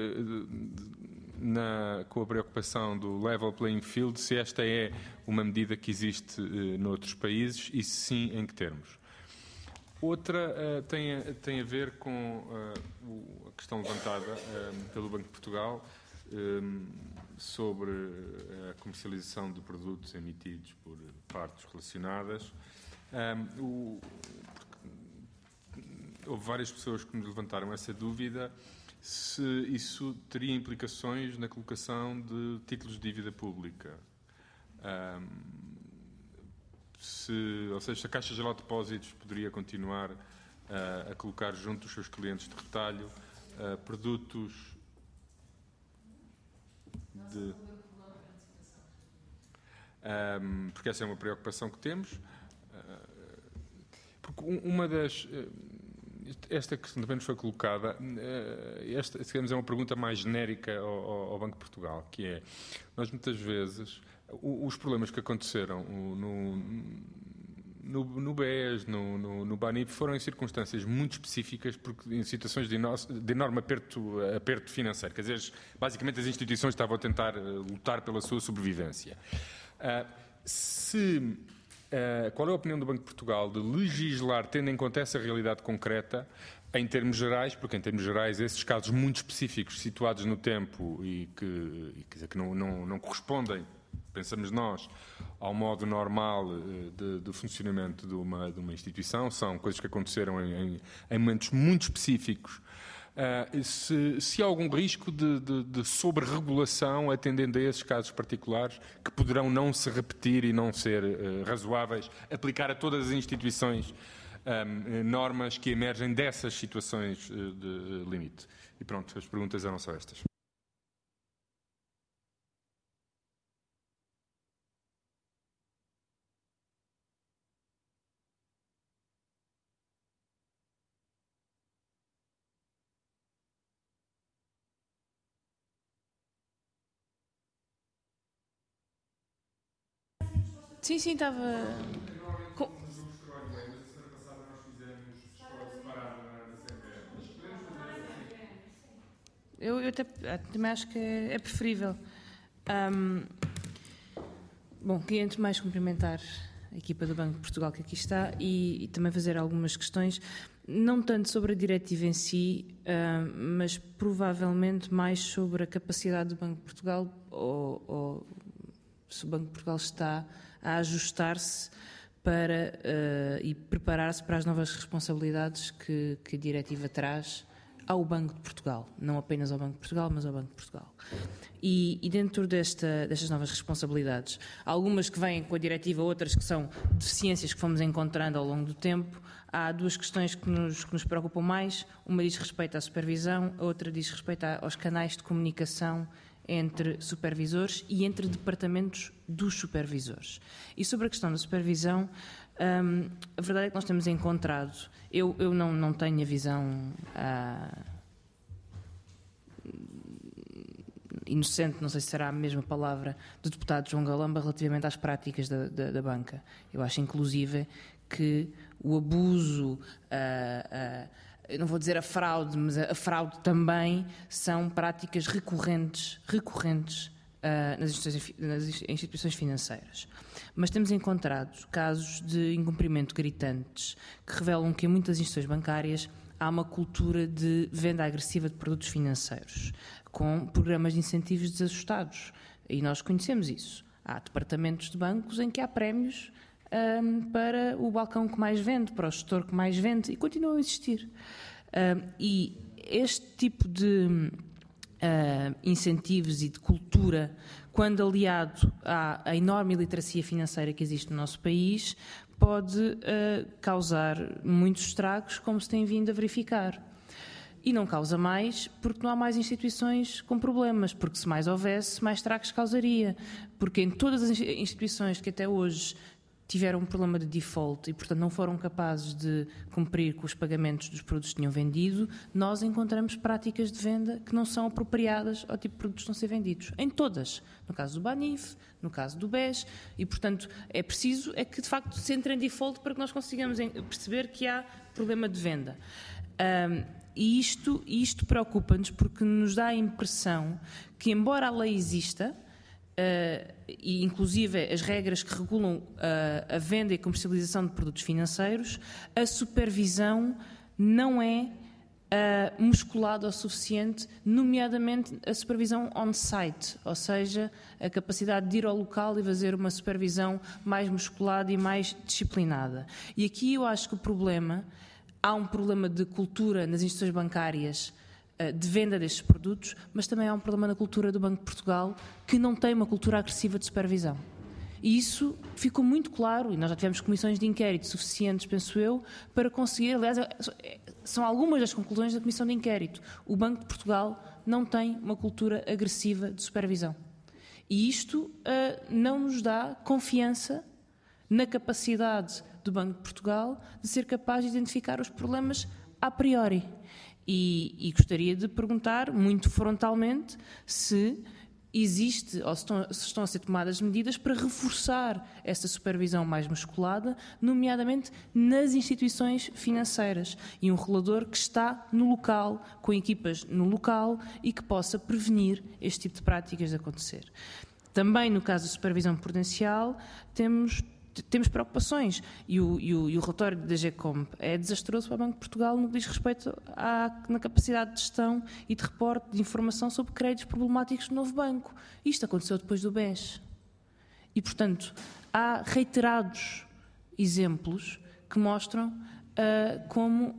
com a preocupação do level playing field, se esta é uma medida que existe noutros países e se sim, em que termos. Outra tem a ver com a questão levantada pelo Banco de Portugal sobre a comercialização de produtos emitidos por partes relacionadas. Houve várias pessoas que nos levantaram essa dúvida se isso teria implicações na colocação de títulos de dívida pública. Ou seja, se a Caixa Geral de Depósitos poderia continuar a colocar junto dos seus clientes de retalho produtos porque essa é uma preocupação que temos. Porque esta questão também nos foi colocada, esta, se queremos, é uma pergunta mais genérica ao Banco de Portugal, que é, nós muitas vezes, os problemas que aconteceram no BES, no BANIP, foram em circunstâncias muito específicas, porque em situações de enorme aperto financeiro. Quer dizer, basicamente as instituições estavam a tentar lutar pela sua sobrevivência. Qual é a opinião do Banco de Portugal de legislar tendo em conta essa realidade concreta, em termos gerais, porque em termos gerais esses casos muito específicos, situados no tempo e que não correspondem pensamos nós, ao modo normal de funcionamento de uma instituição, são coisas que aconteceram em momentos muito específicos. Se há algum risco de sobre-regulação atendendo a esses casos particulares que poderão não se repetir e não ser razoáveis, aplicar a todas as instituições normas que emergem dessas situações de limite. E pronto, as perguntas eram só estas. Sim, estava... Eu também acho que é preferível. Bom, queria antes de mais cumprimentar a equipa do Banco de Portugal que aqui está e também fazer algumas questões, não tanto sobre a diretiva em si, mas provavelmente mais sobre a capacidade do Banco de Portugal ou se o Banco de Portugal está a ajustar-se para e preparar-se para as novas responsabilidades que a diretiva traz ao Banco de Portugal, não apenas ao Banco de Portugal, mas ao Banco de Portugal. E dentro destas novas responsabilidades, algumas que vêm com a diretiva, outras que são deficiências que fomos encontrando ao longo do tempo, há duas questões que nos preocupam mais. Uma diz respeito à supervisão, a outra diz respeito aos canais de comunicação entre supervisores e entre departamentos dos supervisores. E sobre a questão da supervisão, a verdade é que nós temos encontrado, eu não tenho a visão inocente, não sei se será a mesma palavra, do deputado João Galamba relativamente às práticas da banca. Eu acho inclusive que o abuso, eu não vou dizer a fraude, mas a fraude também são práticas recorrentes nas instituições financeiras. Mas temos encontrado casos de incumprimento gritantes que revelam que em muitas instituições bancárias há uma cultura de venda agressiva de produtos financeiros, com programas de incentivos desajustados. E nós conhecemos isso. Há departamentos de bancos em que há prémios para o balcão que mais vende, para o gestor que mais vende, e continuam a existir. E este tipo de incentivos e de cultura, quando aliado à enorme iliteracia financeira que existe no nosso país, pode causar muitos estragos, como se tem vindo a verificar. E não causa mais porque não há mais instituições com problemas, porque se mais houvesse, mais estragos causaria. Porque em todas as instituições que até hoje tiveram um problema de default e, portanto, não foram capazes de cumprir com os pagamentos dos produtos que tinham vendido, nós encontramos práticas de venda que não são apropriadas ao tipo de produtos que estão a ser vendidos. Em todas. No caso do Banif, no caso do BES, e, portanto, é preciso que, de facto, se entre em default para que nós consigamos perceber que há problema de venda. E isto preocupa-nos porque nos dá a impressão que, embora a lei exista, e inclusive as regras que regulam a venda e comercialização de produtos financeiros, a supervisão não é musculada o suficiente, nomeadamente a supervisão on-site, ou seja, a capacidade de ir ao local e fazer uma supervisão mais musculada e mais disciplinada. E aqui eu acho que há um problema de cultura nas instituições bancárias de venda destes produtos, mas também há um problema na cultura do Banco de Portugal, que não tem uma cultura agressiva de supervisão. E isso ficou muito claro, e nós já tivemos comissões de inquérito suficientes, penso eu, para conseguir, aliás, são algumas das conclusões da comissão de inquérito. O Banco de Portugal não tem uma cultura agressiva de supervisão. E isto não nos dá confiança na capacidade do Banco de Portugal de ser capaz de identificar os problemas a priori. E gostaria de perguntar, muito frontalmente, se existe ou se estão a ser tomadas medidas para reforçar essa supervisão mais musculada, nomeadamente nas instituições financeiras, e um regulador que está no local, com equipas no local e que possa prevenir este tipo de práticas de acontecer. Também no caso da supervisão prudencial temos preocupações e o relatório da GECOM é desastroso para o Banco de Portugal no que diz respeito na capacidade de gestão e de reporte de informação sobre créditos problemáticos do novo banco. Isto aconteceu depois do BES. E, portanto, há reiterados exemplos que mostram como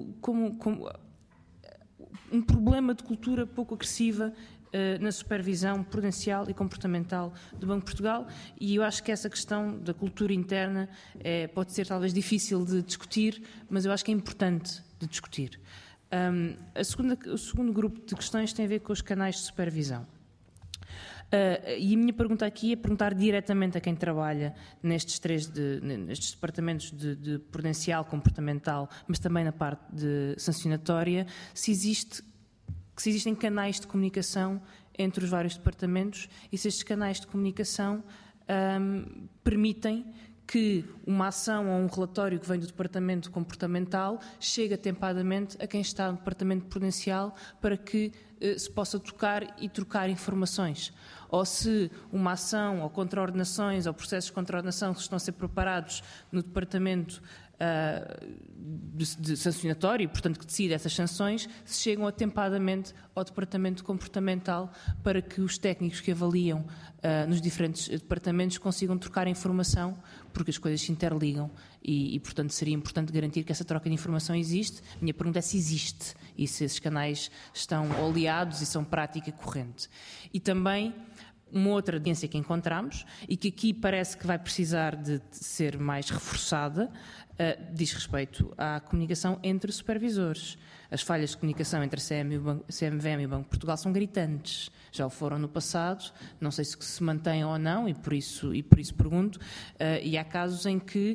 um problema de cultura pouco agressiva na supervisão prudencial e comportamental do Banco de Portugal, e eu acho que essa questão da cultura interna pode ser talvez difícil de discutir, mas eu acho que é importante de discutir. O segundo grupo de questões tem a ver com os canais de supervisão. E a minha pergunta aqui é perguntar diretamente a quem trabalha nestes departamentos de prudencial, comportamental, mas também na parte de sancionatória, se existem canais de comunicação entre os vários departamentos e se estes canais de comunicação permitem que uma ação ou um relatório que vem do departamento comportamental chegue atempadamente a quem está no departamento prudencial para que se possa tocar e trocar informações. Ou se uma ação ou contraordenações ou processos de contraordenação que estão a ser preparados no departamento de sancionatório, portanto que decide essas sanções, se chegam atempadamente ao departamento comportamental para que os técnicos que avaliam nos diferentes departamentos consigam trocar informação, porque as coisas se interligam e, portanto, seria importante garantir que essa troca de informação existe. A minha pergunta é se existe e se esses canais estão oleados e são prática corrente. E também uma outra tendência que encontramos e que aqui parece que vai precisar de ser mais reforçada diz respeito à comunicação entre supervisores. As falhas de comunicação entre a CMVM e o Banco de Portugal são gritantes. Já o foram no passado, não sei se se mantêm ou não, e por isso pergunto. E há casos em que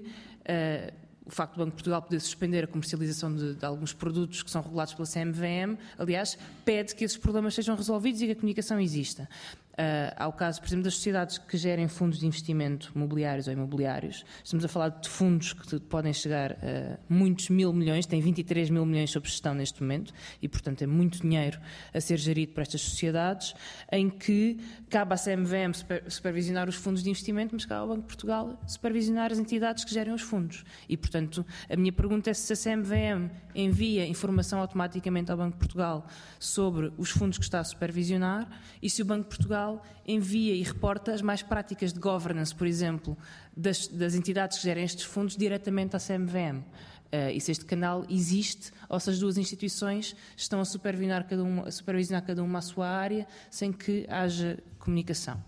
o facto do Banco de Portugal poder suspender a comercialização de alguns produtos que são regulados pela CMVM, aliás, pede que esses problemas sejam resolvidos e que a comunicação exista. Há o caso, por exemplo, das sociedades que gerem fundos de investimento mobiliários ou imobiliários. Estamos a falar de fundos que podem chegar a muitos mil milhões, tem 23 mil milhões sob gestão neste momento e, portanto, é muito dinheiro a ser gerido por estas sociedades, em que cabe à CMVM supervisionar os fundos de investimento, mas cabe ao Banco de Portugal supervisionar as entidades que gerem os fundos. E, portanto, a minha pergunta é se a CMVM envia informação automaticamente ao Banco de Portugal sobre os fundos que está a supervisionar e se o Banco de Portugal envia e reporta as mais práticas de governance, por exemplo, das entidades que gerem estes fundos diretamente à CMVM. E se este canal existe, ou se as duas instituições estão a supervisionar cada uma a sua área, sem que haja comunicação.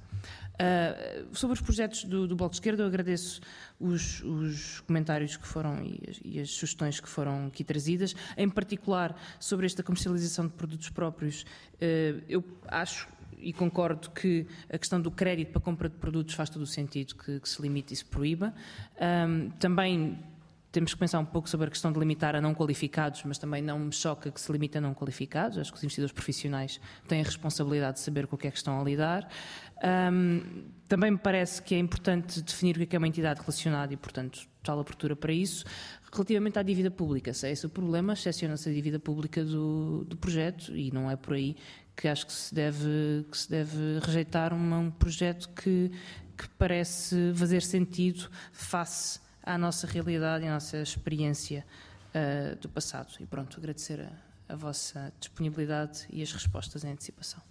Sobre os projetos do Bloco de Esquerda, eu agradeço os comentários que foram e as sugestões que foram aqui trazidas, em particular sobre esta comercialização de produtos próprios. Eu acho e concordo que a questão do crédito para compra de produtos faz todo o sentido que se limite e se proíba. Também temos que pensar um pouco sobre a questão de limitar a não qualificados, mas também não me choca que se limite a não qualificados. Acho que os investidores profissionais têm a responsabilidade de saber com o que é que estão a lidar. Também me parece que é importante definir o que é uma entidade relacionada e, portanto, tal abertura para isso. Relativamente à dívida pública, se é esse o problema, excepciona-se a dívida pública do projeto e não é por aí que acho que se deve rejeitar um projeto que parece fazer sentido face à nossa realidade e à nossa experiência do passado. E pronto, agradecer a vossa disponibilidade e as respostas em antecipação.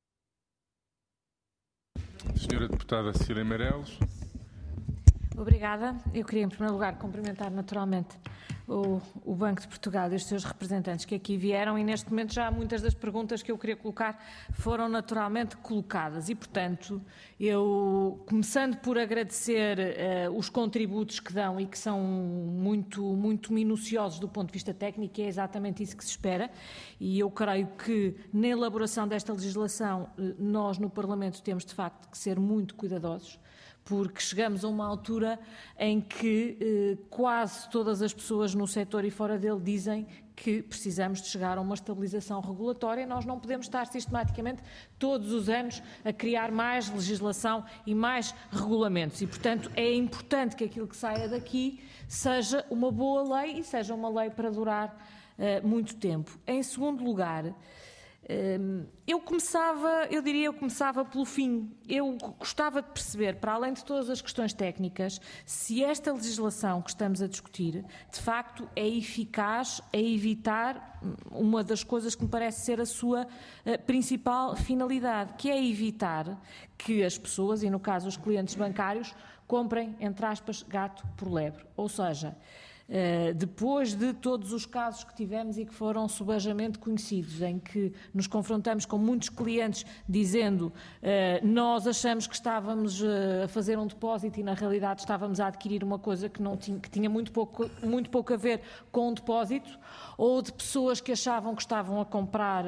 Senhora Deputada Cecília Meireles. Obrigada. Eu queria, em primeiro lugar, cumprimentar naturalmente o Banco de Portugal e os seus representantes que aqui vieram e, neste momento, já muitas das perguntas que eu queria colocar foram naturalmente colocadas e, portanto, eu, começando por agradecer os contributos que dão e que são muito minuciosos do ponto de vista técnico, é exatamente isso que se espera, e eu creio que na elaboração desta legislação nós no Parlamento temos de facto que ser muito cuidadosos, porque chegamos a uma altura em que quase todas as pessoas no setor e fora dele dizem que precisamos de chegar a uma estabilização regulatória e nós não podemos estar sistematicamente todos os anos a criar mais legislação e mais regulamentos e, portanto, é importante que aquilo que saia daqui seja uma boa lei e seja uma lei para durar muito tempo. Em segundo lugar, Eu começava pelo fim. Eu gostava de perceber, para além de todas as questões técnicas, se esta legislação que estamos a discutir, de facto, é eficaz a evitar uma das coisas que me parece ser a sua principal finalidade, que é evitar que as pessoas, e no caso os clientes bancários, comprem, entre aspas, gato por lebre. Ou seja, depois de todos os casos que tivemos e que foram subajamente conhecidos, em que nos confrontamos com muitos clientes dizendo nós achamos que estávamos a fazer um depósito e na realidade estávamos a adquirir uma coisa que tinha muito pouco a ver com um depósito, ou de pessoas que achavam que estavam a comprar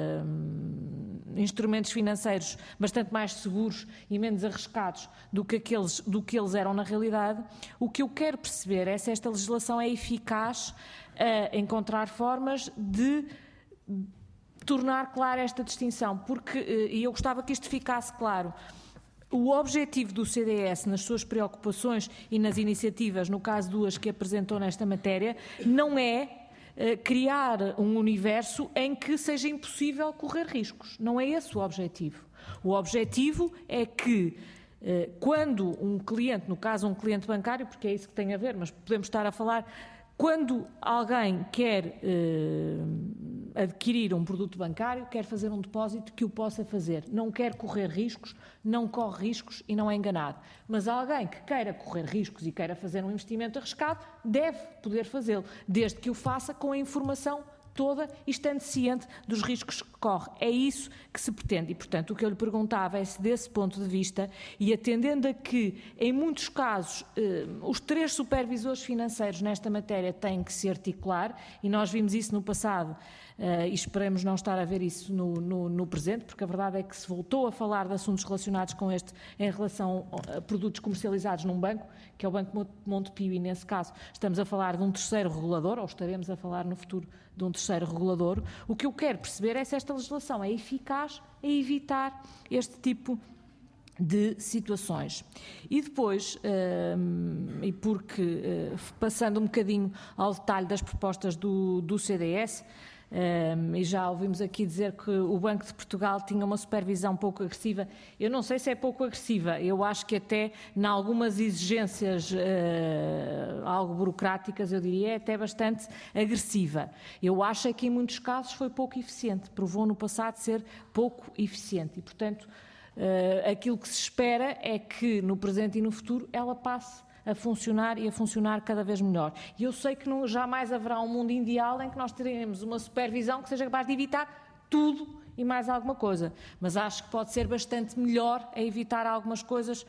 instrumentos financeiros bastante mais seguros e menos arriscados do que eles eram na realidade. O que eu quero perceber é se esta legislação é eficaz a encontrar formas de tornar clara esta distinção, porque, e eu gostava que isto ficasse claro, o objetivo do CDS nas suas preocupações e nas iniciativas, no caso duas que apresentou nesta matéria, não é criar um universo em que seja impossível correr riscos. Não é esse o objetivo. O objetivo é que quando um cliente, no caso um cliente bancário, porque é isso que tem a ver, mas podemos estar a falar, quando alguém quer adquirir um produto bancário, quer fazer um depósito, que o possa fazer. Não quer correr riscos, não corre riscos e não é enganado. Mas alguém que queira correr riscos e queira fazer um investimento arriscado, deve poder fazê-lo, desde que o faça com a informação toda e estando ciente dos riscos que corre. É isso que se pretende. E, portanto, o que eu lhe perguntava é se, desse ponto de vista, e atendendo a que, em muitos casos, os 3 supervisores financeiros nesta matéria têm que se articular, e nós vimos isso no passado, e esperemos não estar a ver isso no presente, porque a verdade é que se voltou a falar de assuntos relacionados com este em relação a produtos comercializados num banco, que é o Banco Montepio, e nesse caso estamos a falar de um terceiro regulador, ou estaremos a falar no futuro de um terceiro regulador. O que eu quero perceber é se esta legislação é eficaz a evitar este tipo de situações. E depois, e porque passando um bocadinho ao detalhe das propostas do CDS, e já ouvimos aqui dizer que o Banco de Portugal tinha uma supervisão pouco agressiva. Eu não sei se é pouco agressiva, eu acho que até em algumas exigências algo burocráticas, eu diria, é até bastante agressiva. Eu acho que em muitos casos foi pouco eficiente, provou no passado ser pouco eficiente e, portanto, aquilo que se espera é que no presente e no futuro ela passe a funcionar e a funcionar cada vez melhor. E eu sei que jamais haverá um mundo ideal em que nós teremos uma supervisão que seja capaz de evitar tudo e mais alguma coisa. Mas acho que pode ser bastante melhor a evitar algumas coisas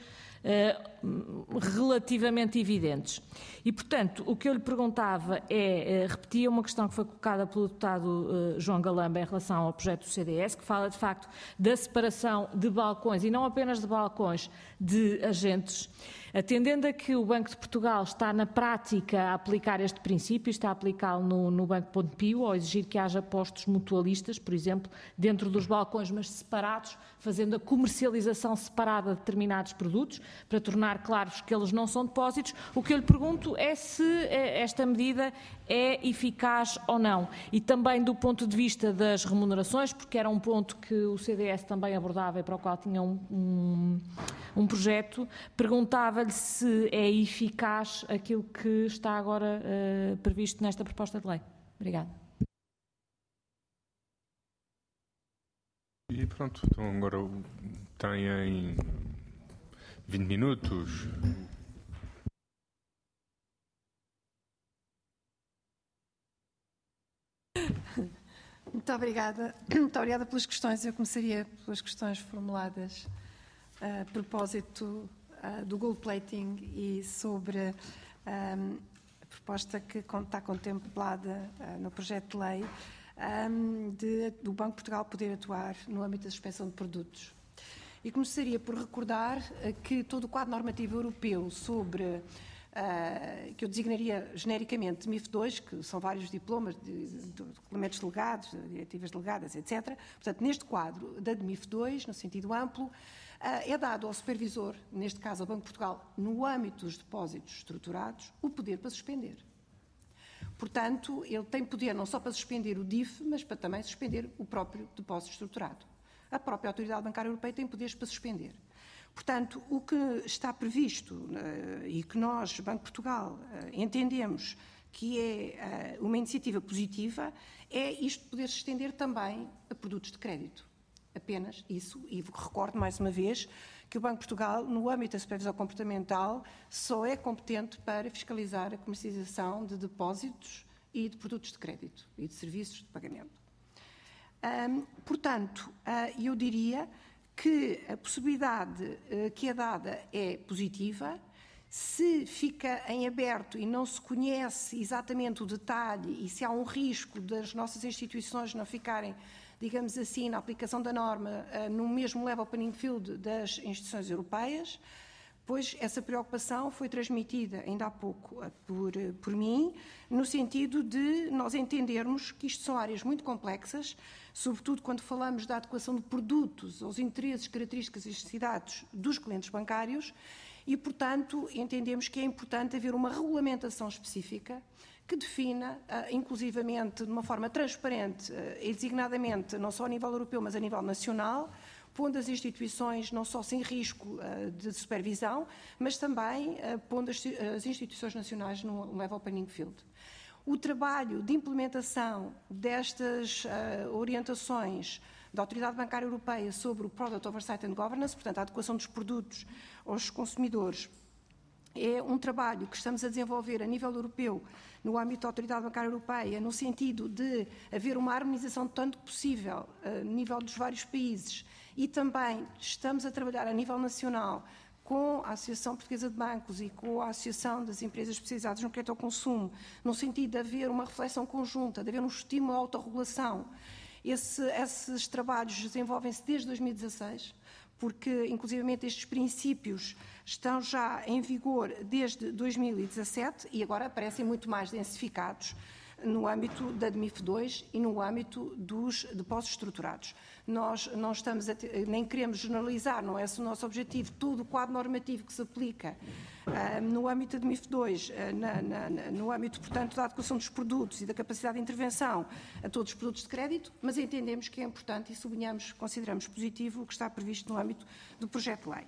relativamente evidentes. E, portanto, o que eu lhe perguntava repetia uma questão que foi colocada pelo deputado João Galamba em relação ao projeto do CDS, que fala, de facto, da separação de balcões, e não apenas de balcões, de agentes. Atendendo a que o Banco de Portugal está na prática a aplicar este princípio, está a aplicá-lo no Banco Montepio, ao exigir que haja postos mutualistas, por exemplo, dentro dos balcões, mas separados, fazendo a comercialização separada de determinados produtos, para tornar claros que eles não são depósitos. O que eu lhe pergunto é se esta medida é eficaz ou não. E também do ponto de vista das remunerações, porque era um ponto que o CDS também abordava e para o qual tinha um projeto, perguntava-lhe se é eficaz aquilo que está agora previsto nesta proposta de lei. Obrigada. E pronto, então agora têm 20 minutos. Muito obrigada. Muito obrigada pelas questões. Eu começaria pelas questões formuladas a propósito do gold plating e sobre a proposta que está contemplada no projeto de lei do Banco de Portugal poder atuar no âmbito da suspensão de produtos. E começaria por recordar que todo o quadro normativo europeu sobre, que eu designaria genericamente MIF II, que são vários diplomas de regulamentos delegados, diretivas delegadas, etc. Portanto, neste quadro da MIF II, no sentido amplo, é dado ao supervisor, neste caso ao Banco de Portugal, no âmbito dos depósitos estruturados, o poder para suspender. Portanto, ele tem poder não só para suspender o DIF, mas para também suspender o próprio depósito estruturado. A própria Autoridade Bancária Europeia tem poderes para suspender. Portanto, o que está previsto e que nós, Banco de Portugal, entendemos que é uma iniciativa positiva, é isto poder se estender também a produtos de crédito. Apenas isso, e recordo mais uma vez que o Banco de Portugal, no âmbito da supervisão comportamental, só é competente para fiscalizar a comercialização de depósitos e de produtos de crédito e de serviços de pagamento. Portanto, eu diria que a possibilidade que é dada é positiva. Se fica em aberto e não se conhece exatamente o detalhe e se há um risco das nossas instituições não ficarem, digamos assim, na aplicação da norma no mesmo level playing field das instituições europeias, pois essa preocupação foi transmitida ainda há pouco por mim, no sentido de nós entendermos que isto são áreas muito complexas, sobretudo quando falamos da adequação de produtos aos interesses, características e necessidades dos clientes bancários e, portanto, entendemos que é importante haver uma regulamentação específica que defina, inclusivamente, de uma forma transparente e designadamente, não só a nível europeu, mas a nível nacional, pondo as instituições não só sem risco de supervisão, mas também pondo as instituições nacionais no level playing field. O trabalho de implementação destas orientações da Autoridade Bancária Europeia sobre o Product Oversight and Governance, portanto, a adequação dos produtos aos consumidores, é um trabalho que estamos a desenvolver a nível europeu, no âmbito da Autoridade Bancária Europeia, no sentido de haver uma harmonização tanto possível a nível dos vários países e também estamos a trabalhar a nível nacional com a Associação Portuguesa de Bancos e com a Associação das Empresas Especializadas no Crédito ao Consumo, no sentido de haver uma reflexão conjunta, de haver um estímulo à autorregulação. Esses trabalhos desenvolvem-se desde 2016, porque, inclusivamente, estes princípios estão já em vigor desde 2017 e agora parecem muito mais densificados no âmbito da DMIF II e no âmbito dos depósitos estruturados. Nós não estamos nem queremos generalizar, não é esse o nosso objetivo, todo o quadro normativo que se aplica no âmbito da DMIF II, no âmbito, portanto, da adequação dos produtos e da capacidade de intervenção a todos os produtos de crédito, mas entendemos que é importante e sublinhamos, consideramos positivo o que está previsto no âmbito do projeto de lei.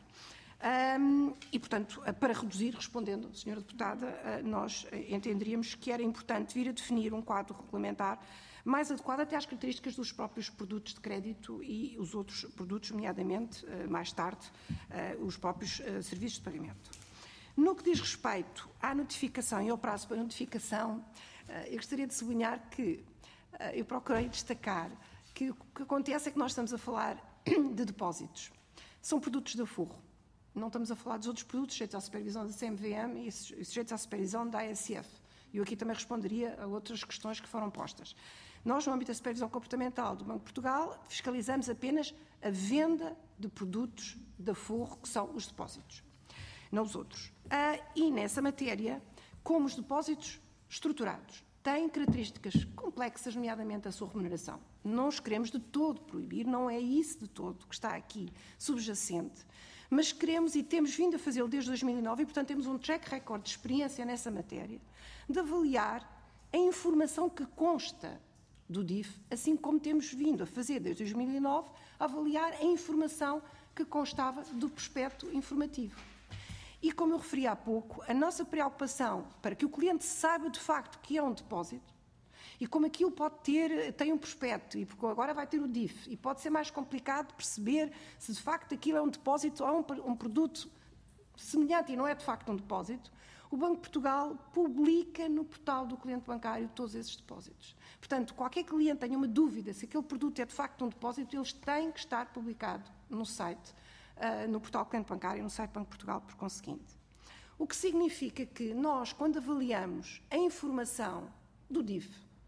E, portanto, para reduzir, respondendo, Sra. Deputada, nós entenderíamos que era importante vir a definir um quadro regulamentar mais adequado até às características dos próprios produtos de crédito e os outros produtos, nomeadamente, mais tarde, os próprios serviços de pagamento. No que diz respeito à notificação e ao prazo para notificação, eu gostaria de sublinhar que eu procurei destacar que o que acontece é que nós estamos a falar de depósitos. São produtos de aforro. Não estamos a falar dos outros produtos sujeitos à supervisão da CMVM e sujeitos à supervisão da ASF. Eu aqui também responderia a outras questões que foram postas. Nós, no âmbito da supervisão comportamental do Banco de Portugal, fiscalizamos apenas a venda de produtos de aforro, que são os depósitos, não os outros. E nessa matéria, como os depósitos estruturados têm características complexas, nomeadamente a sua remuneração, não os queremos de todo proibir, não é isso de todo que está aqui subjacente, mas queremos e temos vindo a fazê-lo desde 2009 e, portanto, temos um track record de experiência nessa matéria, de avaliar a informação que consta do DIF, assim como temos vindo a fazer desde 2009, a avaliar a informação que constava do prospecto informativo. E, como eu referi há pouco, a nossa preocupação para que o cliente saiba de facto que é um depósito, e como aquilo tem um prospecto, e porque agora vai ter o DIF, e pode ser mais complicado perceber se de facto aquilo é um depósito ou um produto semelhante e não é de facto um depósito, o Banco de Portugal publica no portal do cliente bancário todos esses depósitos. Portanto, qualquer cliente tenha uma dúvida se aquele produto é de facto um depósito, eles têm que estar publicado no site, no portal do cliente bancário e no site do Banco de Portugal, por conseguinte. O que significa que nós, quando avaliamos a informação do DIF,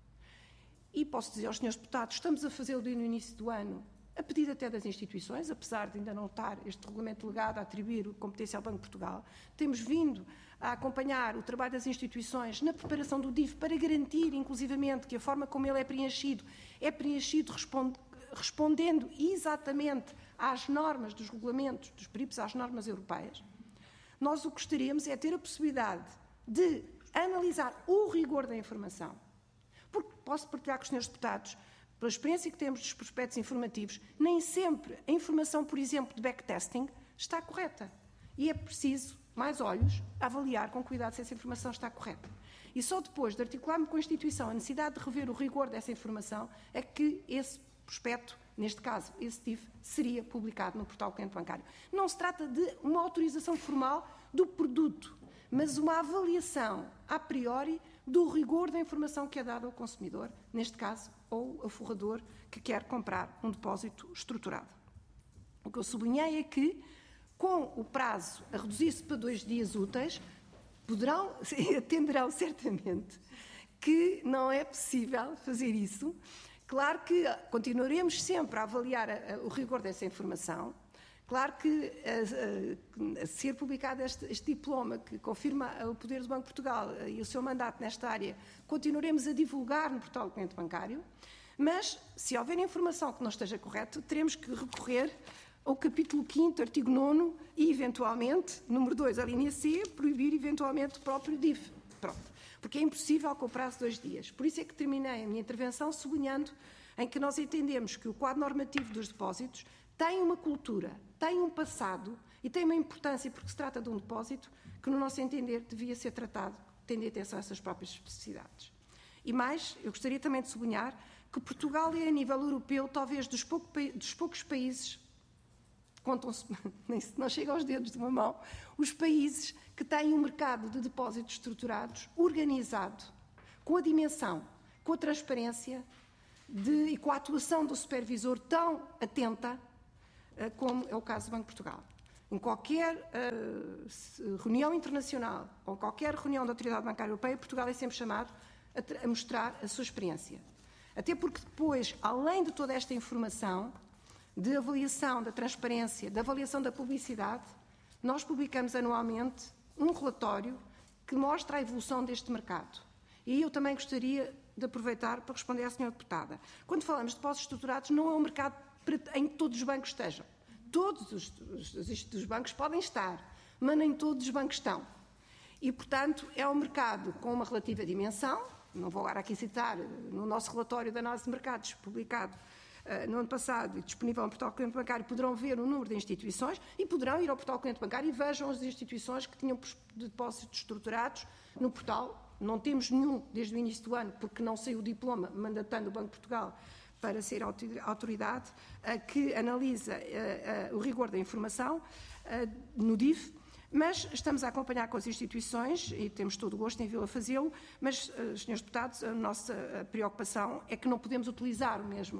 e posso dizer aos senhores deputados, estamos a fazê-lo no início do ano, a pedido até das instituições, apesar de ainda não estar este regulamento legado a atribuir competência ao Banco de Portugal, temos vindo a acompanhar o trabalho das instituições na preparação do DIF para garantir, inclusivamente, que a forma como ele é preenchido respondendo exatamente às normas dos regulamentos dos PRIIPs, às normas europeias. Nós o que gostaríamos é ter a possibilidade de analisar o rigor da informação. Porque posso partilhar com os senhores deputados, pela experiência que temos dos prospectos informativos, nem sempre a informação, por exemplo, de backtesting está correta. E é preciso mais olhos a avaliar com cuidado se essa informação está correta. E só depois de articular-me com a instituição a necessidade de rever o rigor dessa informação é que esse prospecto, neste caso, esse TIF, seria publicado no portal cliente bancário. Não se trata de uma autorização formal do produto, mas uma avaliação a priori do rigor da informação que é dada ao consumidor, neste caso, ou ao forrador que quer comprar um depósito estruturado. O que eu sublinhei é que, com o prazo a reduzir-se para 2 dias úteis, atenderão certamente que não é possível fazer isso. Claro que continuaremos sempre a avaliar o rigor dessa informação. Claro que a ser publicado este diploma que confirma o poder do Banco de Portugal e o seu mandato nesta área, continuaremos a divulgar no portal do cliente bancário, mas se houver informação que não esteja correta, teremos que recorrer ao capítulo 5º, artigo 9º e, eventualmente, número 2, a linha C, proibir eventualmente o próprio DIF. Pronto. Porque é impossível com o prazo de 2 dias. Por isso é que terminei a minha intervenção sublinhando em que nós entendemos que o quadro normativo dos depósitos tem uma cultura, tem um passado e tem uma importância, porque se trata de um depósito que, no nosso entender, devia ser tratado tendo atenção a essas próprias especificidades. E mais, eu gostaria também de sublinhar que Portugal é, a nível europeu, talvez dos poucos países, contam-se, não chega aos dedos de uma mão, os países que têm um mercado de depósitos estruturados organizado, com a dimensão, com a transparência e com a atuação do supervisor tão atenta como é o caso do Banco de Portugal. Em qualquer reunião internacional ou qualquer reunião da Autoridade Bancária Europeia, Portugal é sempre chamado a mostrar a sua experiência. Até porque depois, além de toda esta informação, de avaliação da transparência, da avaliação da publicidade, nós publicamos anualmente um relatório que mostra a evolução deste mercado. E eu também gostaria de aproveitar para responder à senhora deputada. Quando falamos de depósitos estruturados, não é um mercado em que todos os bancos estejam. Todos os bancos podem estar, mas nem todos os bancos estão. E, portanto, é um mercado com uma relativa dimensão. Não vou agora aqui citar, no nosso relatório de análise de mercados, publicado no ano passado e disponível no portal cliente bancário, poderão ver o número de instituições e poderão ir ao portal cliente bancário e vejam as instituições que tinham depósitos estruturados no portal. Não temos nenhum desde o início do ano, porque não saiu o diploma mandatando o Banco de Portugal para ser a autoridade que analisa o rigor da informação no DIF, mas estamos a acompanhar com as instituições e temos todo o gosto em vê-lo a fazê-lo, mas, senhores deputados, a nossa preocupação é que não podemos utilizar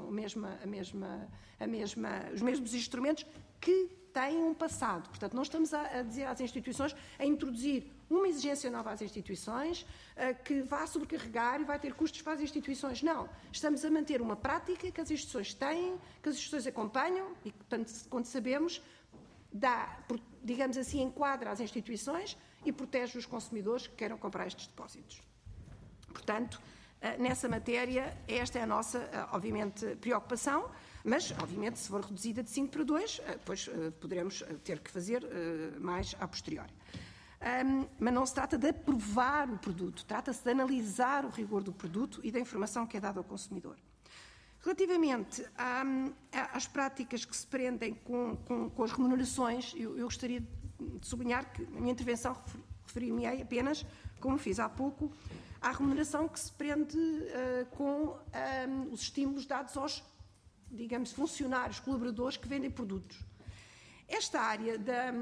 os mesmos instrumentos que têm um passado. Portanto, não estamos a dizer às instituições a introduzir uma exigência nova às instituições que vá sobrecarregar e vai ter custos para as instituições. Não. Estamos a manter uma prática que as instituições têm, que as instituições acompanham e que, portanto, quando sabemos, dá, digamos assim, enquadra as instituições e protege os consumidores que queiram comprar estes depósitos. Portanto, nessa matéria, esta é a nossa, obviamente, preocupação, mas, obviamente, se for reduzida de 5 para 2, depois poderemos ter que fazer mais a posteriori. Mas não se trata de aprovar o produto, trata-se de analisar o rigor do produto e da informação que é dada ao consumidor. Relativamente às práticas que se prendem com as remunerações, eu gostaria de sublinhar que na minha intervenção referi-me apenas, como fiz há pouco, à remuneração que se prende com os estímulos dados aos, digamos, funcionários, colaboradores que vendem produtos. Esta área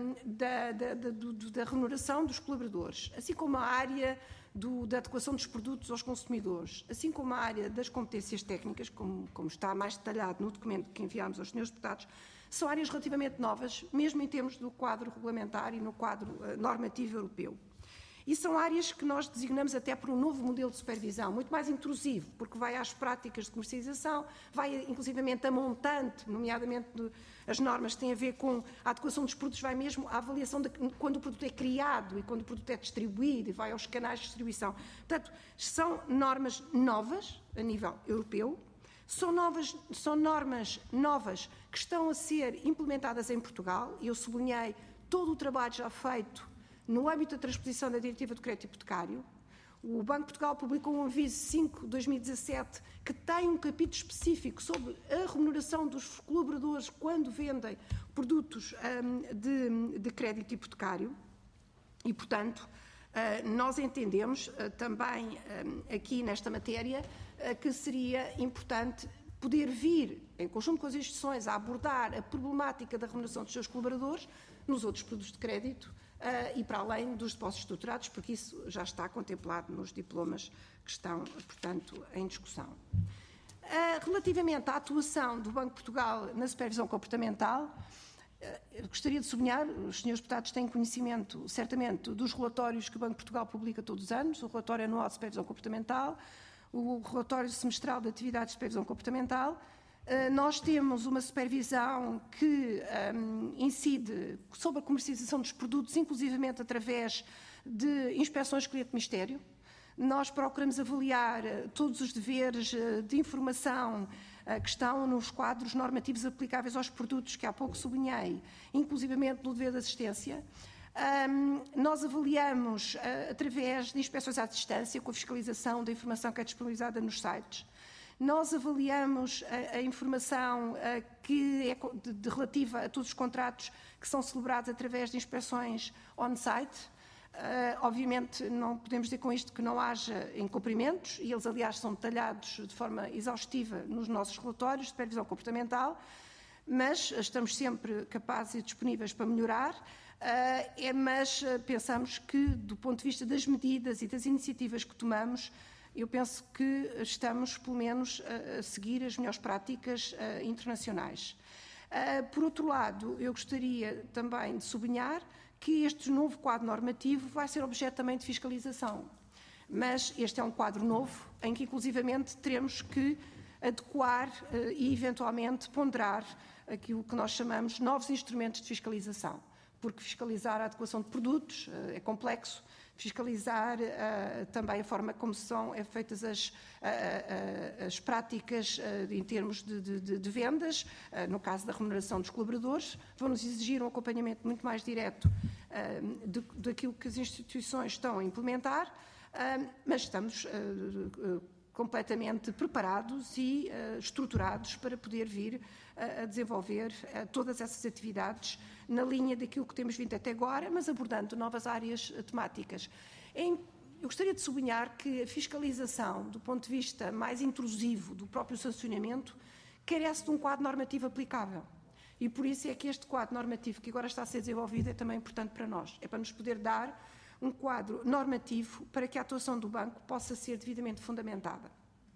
da remuneração dos colaboradores, assim como a área da adequação dos produtos aos consumidores, assim como a área das competências técnicas, como está mais detalhado no documento que enviámos aos senhores deputados, são áreas relativamente novas, mesmo em termos do quadro regulamentar e no quadro normativo europeu. E são áreas que nós designamos até por um novo modelo de supervisão, muito mais intrusivo, porque vai às práticas de comercialização, vai inclusivamente a montante, nomeadamente as normas que têm a ver com a adequação dos produtos, vai mesmo à avaliação de quando o produto é criado e quando o produto é distribuído e vai aos canais de distribuição. Portanto, são normas novas a nível europeu, são normas novas que estão a ser implementadas em Portugal, e eu sublinhei todo o trabalho já feito no âmbito da transposição da Diretiva do Crédito Hipotecário, O Banco de Portugal publicou um aviso 5/2017 que tem um capítulo específico sobre a remuneração dos colaboradores quando vendem produtos de crédito hipotecário e, portanto, nós entendemos também aqui nesta matéria que seria importante poder vir, em conjunto com as instituições, a abordar a problemática da remuneração dos seus colaboradores nos outros produtos de crédito e para além dos depósitos estruturados, porque isso já está contemplado nos diplomas que estão, portanto, em discussão. Relativamente à atuação do Banco de Portugal na supervisão comportamental, gostaria de sublinhar, os senhores deputados têm conhecimento, certamente, dos relatórios que o Banco de Portugal publica todos os anos, o relatório anual de supervisão comportamental, o relatório semestral de atividades de supervisão comportamental. Nós temos uma supervisão que incide sobre a comercialização dos produtos, inclusivamente através de inspeções cliente-mistério. Nós procuramos avaliar todos os deveres de informação que estão nos quadros normativos aplicáveis aos produtos que há pouco sublinhei, inclusivamente no dever de assistência. Nós avaliamos através de inspeções à distância, com a fiscalização da informação que é disponibilizada nos sites. Nós avaliamos a informação que é relativa a todos os contratos que são celebrados através de inspeções on-site. Obviamente não podemos dizer com isto que não haja incumprimentos, e eles, aliás, são detalhados de forma exaustiva nos nossos relatórios de supervisão comportamental, mas estamos sempre capazes e disponíveis para melhorar. Mas pensamos que, do ponto de vista das medidas e das iniciativas que tomamos, eu penso que estamos, pelo menos, a seguir as melhores práticas internacionais. Por outro lado, eu gostaria também de sublinhar que este novo quadro normativo vai ser objeto também de fiscalização. Mas este é um quadro novo, em que, inclusivamente, teremos que adequar e, eventualmente, ponderar aquilo que nós chamamos de novos instrumentos de fiscalização. Porque fiscalizar a adequação de produtos é complexo, fiscalizar também a forma como são feitas as práticas em termos de vendas, no caso da remuneração dos colaboradores, vão-nos exigir um acompanhamento muito mais direto daquilo que as instituições estão a implementar, mas estamos completamente preparados e estruturados para poder vir a desenvolver todas essas atividades na linha daquilo que temos vindo até agora, mas abordando novas áreas temáticas. Eu gostaria de sublinhar que a fiscalização, do ponto de vista mais intrusivo do próprio sancionamento, carece de um quadro normativo aplicável. E por isso é que este quadro normativo que agora está a ser desenvolvido é também importante para nós. É para nos poder dar um quadro normativo para que a atuação do banco possa ser devidamente fundamentada.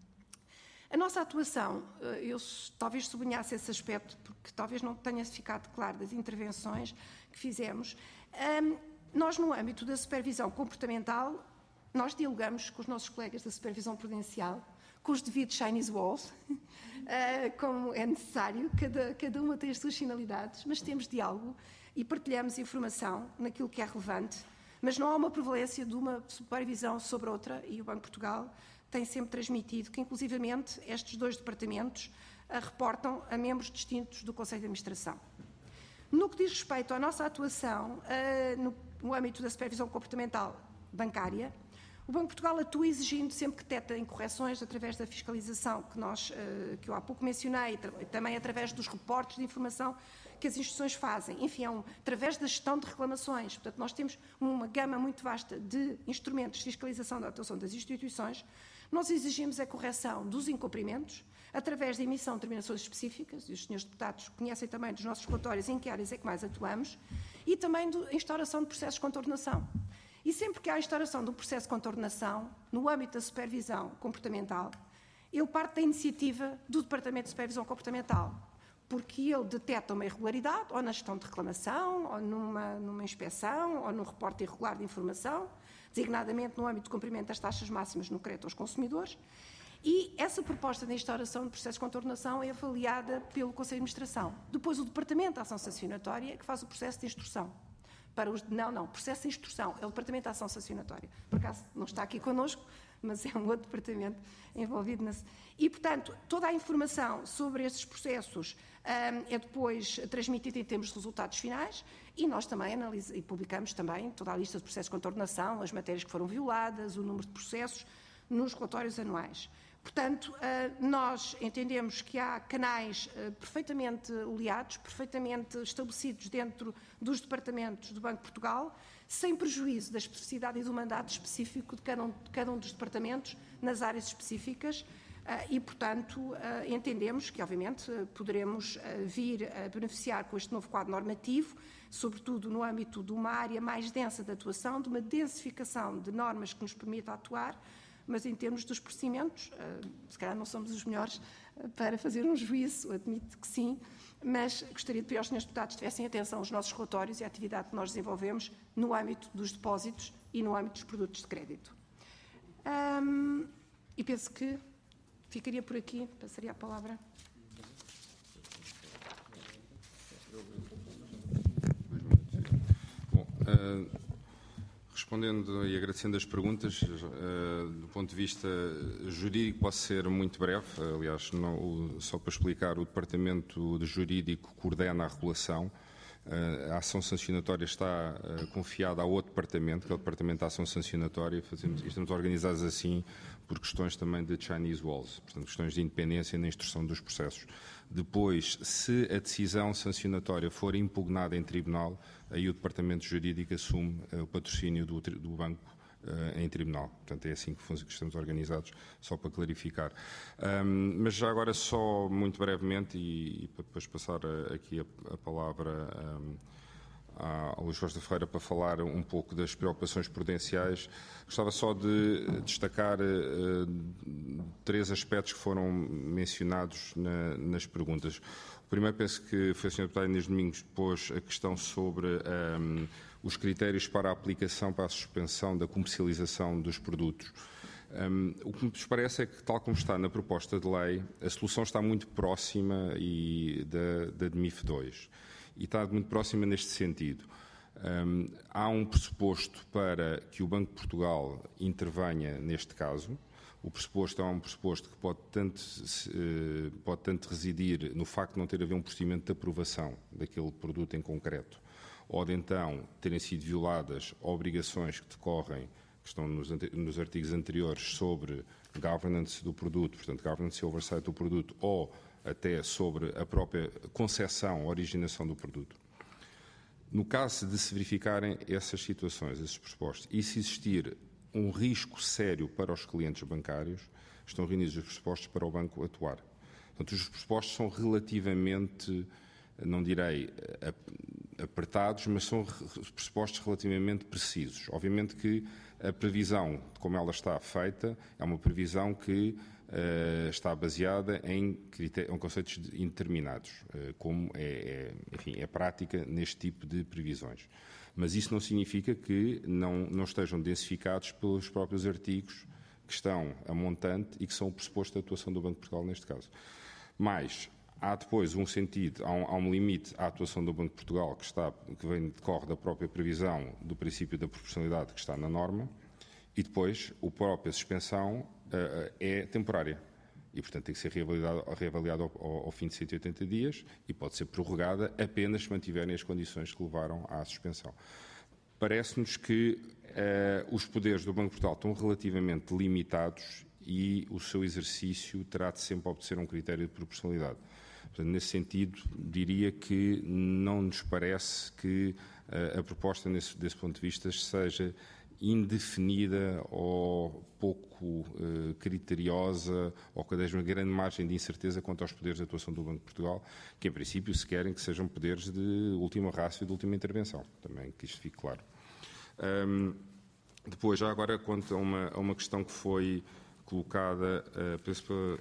A nossa atuação, eu talvez sublinhasse esse aspecto, porque talvez não tenha ficado claro das intervenções que fizemos. Nós, no âmbito da supervisão comportamental, nós dialogamos com os nossos colegas da supervisão prudencial, com os devidos Chinese walls, como é necessário, cada uma tem as suas finalidades, mas temos diálogo e partilhamos informação naquilo que é relevante, mas não há uma prevalência de uma supervisão sobre outra, e o Banco de Portugal tem sempre transmitido que, inclusivamente, estes dois departamentos reportam a membros distintos do Conselho de Administração. No que diz respeito à nossa atuação no âmbito da supervisão comportamental bancária, o Banco de Portugal atua exigindo sempre que detectem correções através da fiscalização que eu há pouco mencionei, e também através dos reportes de informação que as instituições fazem, enfim, através da gestão de reclamações. Portanto, nós temos uma gama muito vasta de instrumentos de fiscalização da atuação das instituições. Nós exigimos a correção dos incumprimentos através da emissão de determinações específicas, e os senhores deputados conhecem também dos nossos relatórios em que áreas é que mais atuamos, e também da instauração de processos de contornação. E sempre que há a instauração de um processo de contornação, no âmbito da supervisão comportamental, ele parte da iniciativa do Departamento de Supervisão Comportamental, porque ele detecta uma irregularidade, ou na gestão de reclamação, ou numa inspeção, ou num reporte irregular de informação, designadamente no âmbito do cumprimento das taxas máximas no crédito aos consumidores, e essa proposta de instauração de processo de contornação é avaliada pelo Conselho de Administração. Depois o Departamento de Ação Sancionatória é que faz o processo de instrução. Processo de instrução é o Departamento de Ação Sancionatória. Por acaso não está aqui connosco, mas é um outro departamento envolvido nesse. E, portanto, toda a informação sobre esses processos é depois transmitida em termos de resultados finais e nós também analisamos e publicamos também toda a lista de processos de contornação, as matérias que foram violadas, o número de processos nos relatórios anuais. Portanto, nós entendemos que há canais perfeitamente oleados, perfeitamente estabelecidos dentro dos departamentos do Banco de Portugal, sem prejuízo da especificidade e do mandato específico de cada um dos departamentos nas áreas específicas e, portanto, entendemos que, obviamente, poderemos vir a beneficiar com este novo quadro normativo, sobretudo no âmbito de uma área mais densa de atuação, de uma densificação de normas que nos permita atuar, mas em termos dos procedimentos, se calhar não somos os melhores para fazer um juízo, admito que sim, mas gostaria de pedir aos senhores deputados que tivessem atenção aos nossos relatórios e à atividade que nós desenvolvemos no âmbito dos depósitos e no âmbito dos produtos de crédito. E penso que ficaria por aqui, passaria a palavra. Bom, respondendo e agradecendo as perguntas, do ponto de vista jurídico posso ser muito breve, aliás, só para explicar, o Departamento de Jurídico coordena a regulação, a ação sancionatória está confiada a outro departamento, que é o Departamento de Ação Sancionatória, estamos organizados assim por questões também de Chinese walls, portanto, questões de independência na instrução dos processos. Depois, se a decisão sancionatória for impugnada em tribunal, aí o Departamento Jurídico assume o patrocínio do banco em tribunal. Portanto, é assim que estamos organizados, só para clarificar. Mas já agora, só muito brevemente, e para depois passar aqui a palavra ao Luís Costa Ferreira para falar um pouco das preocupações prudenciais, gostava só de destacar 3 aspectos que foram mencionados nas perguntas. O primeiro, penso que foi a Sra. Deputada Inês Domingos que pôs a questão sobre os critérios para a aplicação, para a suspensão da comercialização dos produtos. O que nos parece é que, tal como está na proposta de lei, a solução está muito próxima da de MIF 2. E está muito próxima neste sentido. Há um pressuposto para que o Banco de Portugal intervenha neste caso. O pressuposto é um pressuposto que pode tanto residir no facto de não ter havido um procedimento de aprovação daquele produto em concreto, ou de então terem sido violadas obrigações que decorrem, que estão nos artigos anteriores, sobre governance do produto, portanto, governance e oversight do produto, ou até sobre a própria concepção, originação do produto. No caso de se verificarem essas situações, esses pressupostos, e se existir um risco sério para os clientes bancários, estão reunidos os pressupostos para o banco atuar. Portanto, os pressupostos são relativamente, não direi apertados, mas são pressupostos relativamente precisos. Obviamente que a previsão, como ela está feita, é uma previsão que está baseada em conceitos indeterminados, como é prática neste tipo de previsões. Mas isso não significa que não estejam densificados pelos próprios artigos que estão a montante e que são o pressuposto da atuação do Banco de Portugal neste caso. Mas há depois um sentido, há um limite à atuação do Banco de Portugal que decorre da própria previsão do princípio da proporcionalidade que está na norma, e depois a própria suspensão é temporária e, portanto, tem que ser reavaliada ao fim de 180 dias e pode ser prorrogada apenas se mantiverem as condições que levaram à suspensão. Parece-nos que os poderes do Banco de Portugal estão relativamente limitados e o seu exercício terá de sempre obedecer a um critério de proporcionalidade. Portanto, nesse sentido, diria que não nos parece que a proposta, desse ponto de vista, seja indefinida ou pouco criteriosa ou com uma grande margem de incerteza quanto aos poderes de atuação do Banco de Portugal, que em princípio se querem que sejam poderes de última ratio e de última intervenção, também que isto fique claro. Depois, já agora, quanto a uma questão que foi colocada pela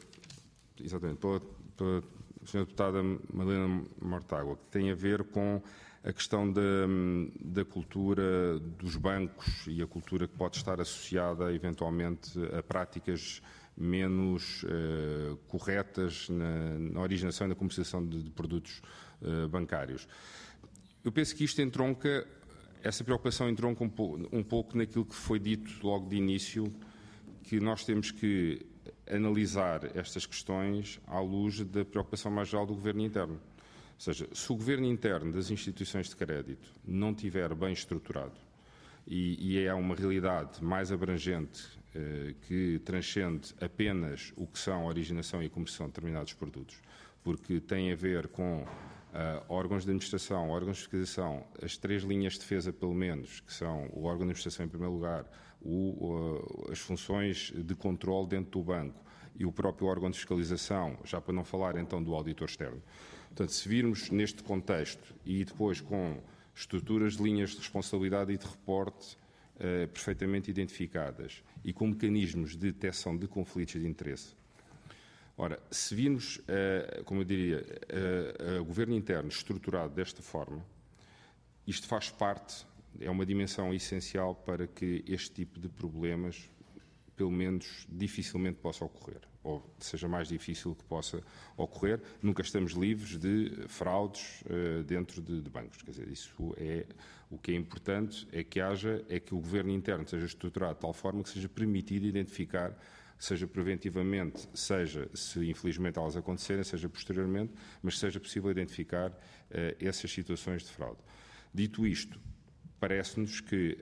Sra. Deputada Madalena Mortágua, que tem a ver com a questão da cultura dos bancos e a cultura que pode estar associada, eventualmente, a práticas menos corretas na originação e na comercialização de produtos bancários. Eu penso que isto essa preocupação entronca um pouco naquilo que foi dito logo de início, que nós temos que analisar estas questões à luz da preocupação mais geral do governo interno. Ou seja, se o governo interno das instituições de crédito não estiver bem estruturado e é uma realidade mais abrangente que transcende apenas o que são a originação e a comercialização de determinados produtos, porque tem a ver com órgãos de administração, órgãos de fiscalização, as 3 linhas de defesa, pelo menos, que são o órgão de administração em primeiro lugar, as funções de controle dentro do banco e o próprio órgão de fiscalização, já para não falar então do auditor externo. Portanto, se virmos neste contexto e depois com estruturas de linhas de responsabilidade e de reporte perfeitamente identificadas e com mecanismos de detecção de conflitos de interesse. Ora, se virmos, como eu diria, o governo interno estruturado desta forma, isto faz parte, é uma dimensão essencial para que este tipo de problemas, pelo menos, dificilmente possa ocorrer, ou seja mais difícil que possa ocorrer. Nunca estamos livres de fraudes dentro de bancos. Quer dizer, isso é o que é importante, é que o governo interno seja estruturado de tal forma que seja permitido identificar, seja preventivamente, seja se infelizmente elas acontecerem, seja posteriormente, mas seja possível identificar essas situações de fraude. Dito isto, parece-nos que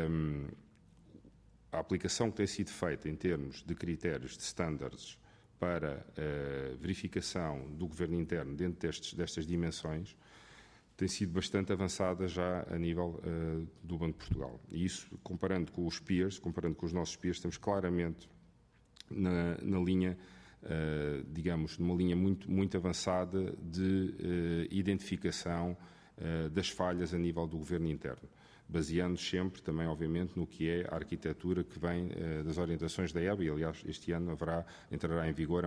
a aplicação que tem sido feita em termos de critérios, de standards para verificação do governo interno dentro destas dimensões tem sido bastante avançada já a nível do Banco de Portugal. E isso, comparando com os peers, comparando com os nossos peers, estamos claramente na linha, digamos, numa linha muito avançada de identificação das falhas a nível do governo interno, baseando sempre também, obviamente, no que é a arquitetura que vem das orientações da EBA, e aliás este ano entrará em vigor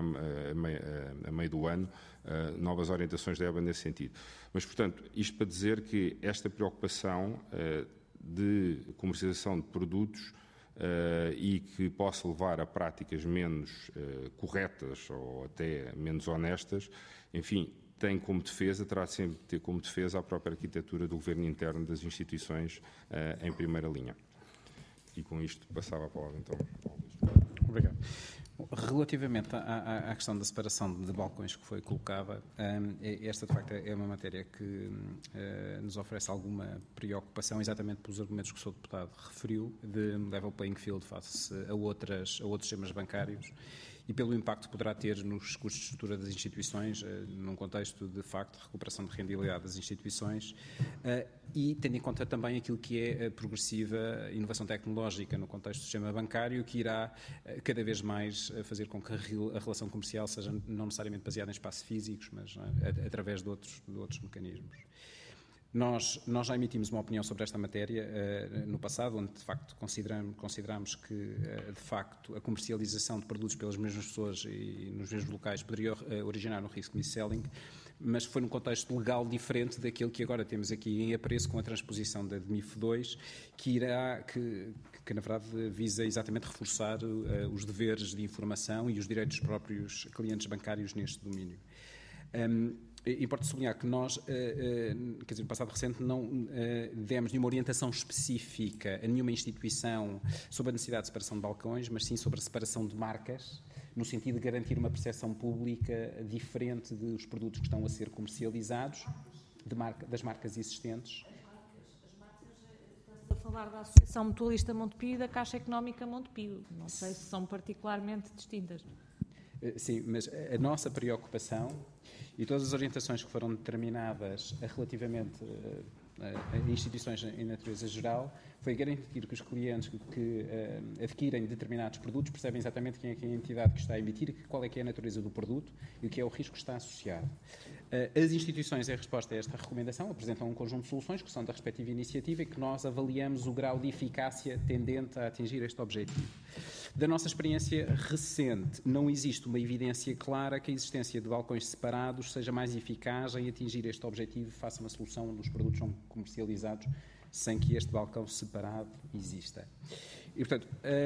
a meio do ano novas orientações da EBA nesse sentido. Mas, portanto, isto para dizer que esta preocupação de comercialização de produtos e que possa levar a práticas menos corretas ou até menos honestas, enfim, terá sempre de ter como defesa a própria arquitetura do governo interno das instituições em primeira linha. E com isto passava a palavra então ao Luís. Obrigado. Relativamente à questão da separação de balcões que foi colocada, esta de facto é uma matéria que nos oferece alguma preocupação, exatamente pelos argumentos que o Sr. Deputado referiu, de level playing field face a outros sistemas bancários e pelo impacto que poderá ter nos custos de estrutura das instituições, num contexto de facto de recuperação de rendibilidade das instituições e tendo em conta também aquilo que é a progressiva inovação tecnológica no contexto do sistema bancário, que irá cada vez mais fazer com que a relação comercial seja não necessariamente baseada em espaços físicos, mas através de outros mecanismos. Nós já emitimos uma opinião sobre esta matéria no passado, onde de facto consideramos que de facto a comercialização de produtos pelas mesmas pessoas e nos mesmos locais poderia originar um risco de mis-selling, mas foi num contexto legal diferente daquele que agora temos aqui em apreço com a transposição da MIF 2, que na verdade visa exatamente reforçar os deveres de informação e os direitos dos próprios clientes bancários neste domínio. Importa sublinhar que nós, quer dizer, no passado recente, não demos nenhuma orientação específica a nenhuma instituição sobre a necessidade de separação de balcões, mas sim sobre a separação de marcas, no sentido de garantir uma percepção pública diferente dos produtos que estão a ser comercializados, das marcas existentes. As marcas, estamos a falar da Associação Mutualista Montepio e da Caixa Económica Montepio. Não sei se são particularmente distintas. Sim, mas a nossa preocupação e todas as orientações que foram determinadas relativamente a instituições em natureza geral foi garantir que os clientes que adquirem determinados produtos percebem exatamente quem é a entidade que está a emitir, qual é que é a natureza do produto e o que é o risco que está associado. As instituições, em resposta a esta recomendação, apresentam um conjunto de soluções que são da respectiva iniciativa e que nós avaliamos o grau de eficácia tendente a atingir este objetivo. Da nossa experiência recente, não existe uma evidência clara que a existência de balcões separados seja mais eficaz em atingir este objetivo face a uma solução onde os produtos são comercializados sem que este balcão separado exista. E, portanto,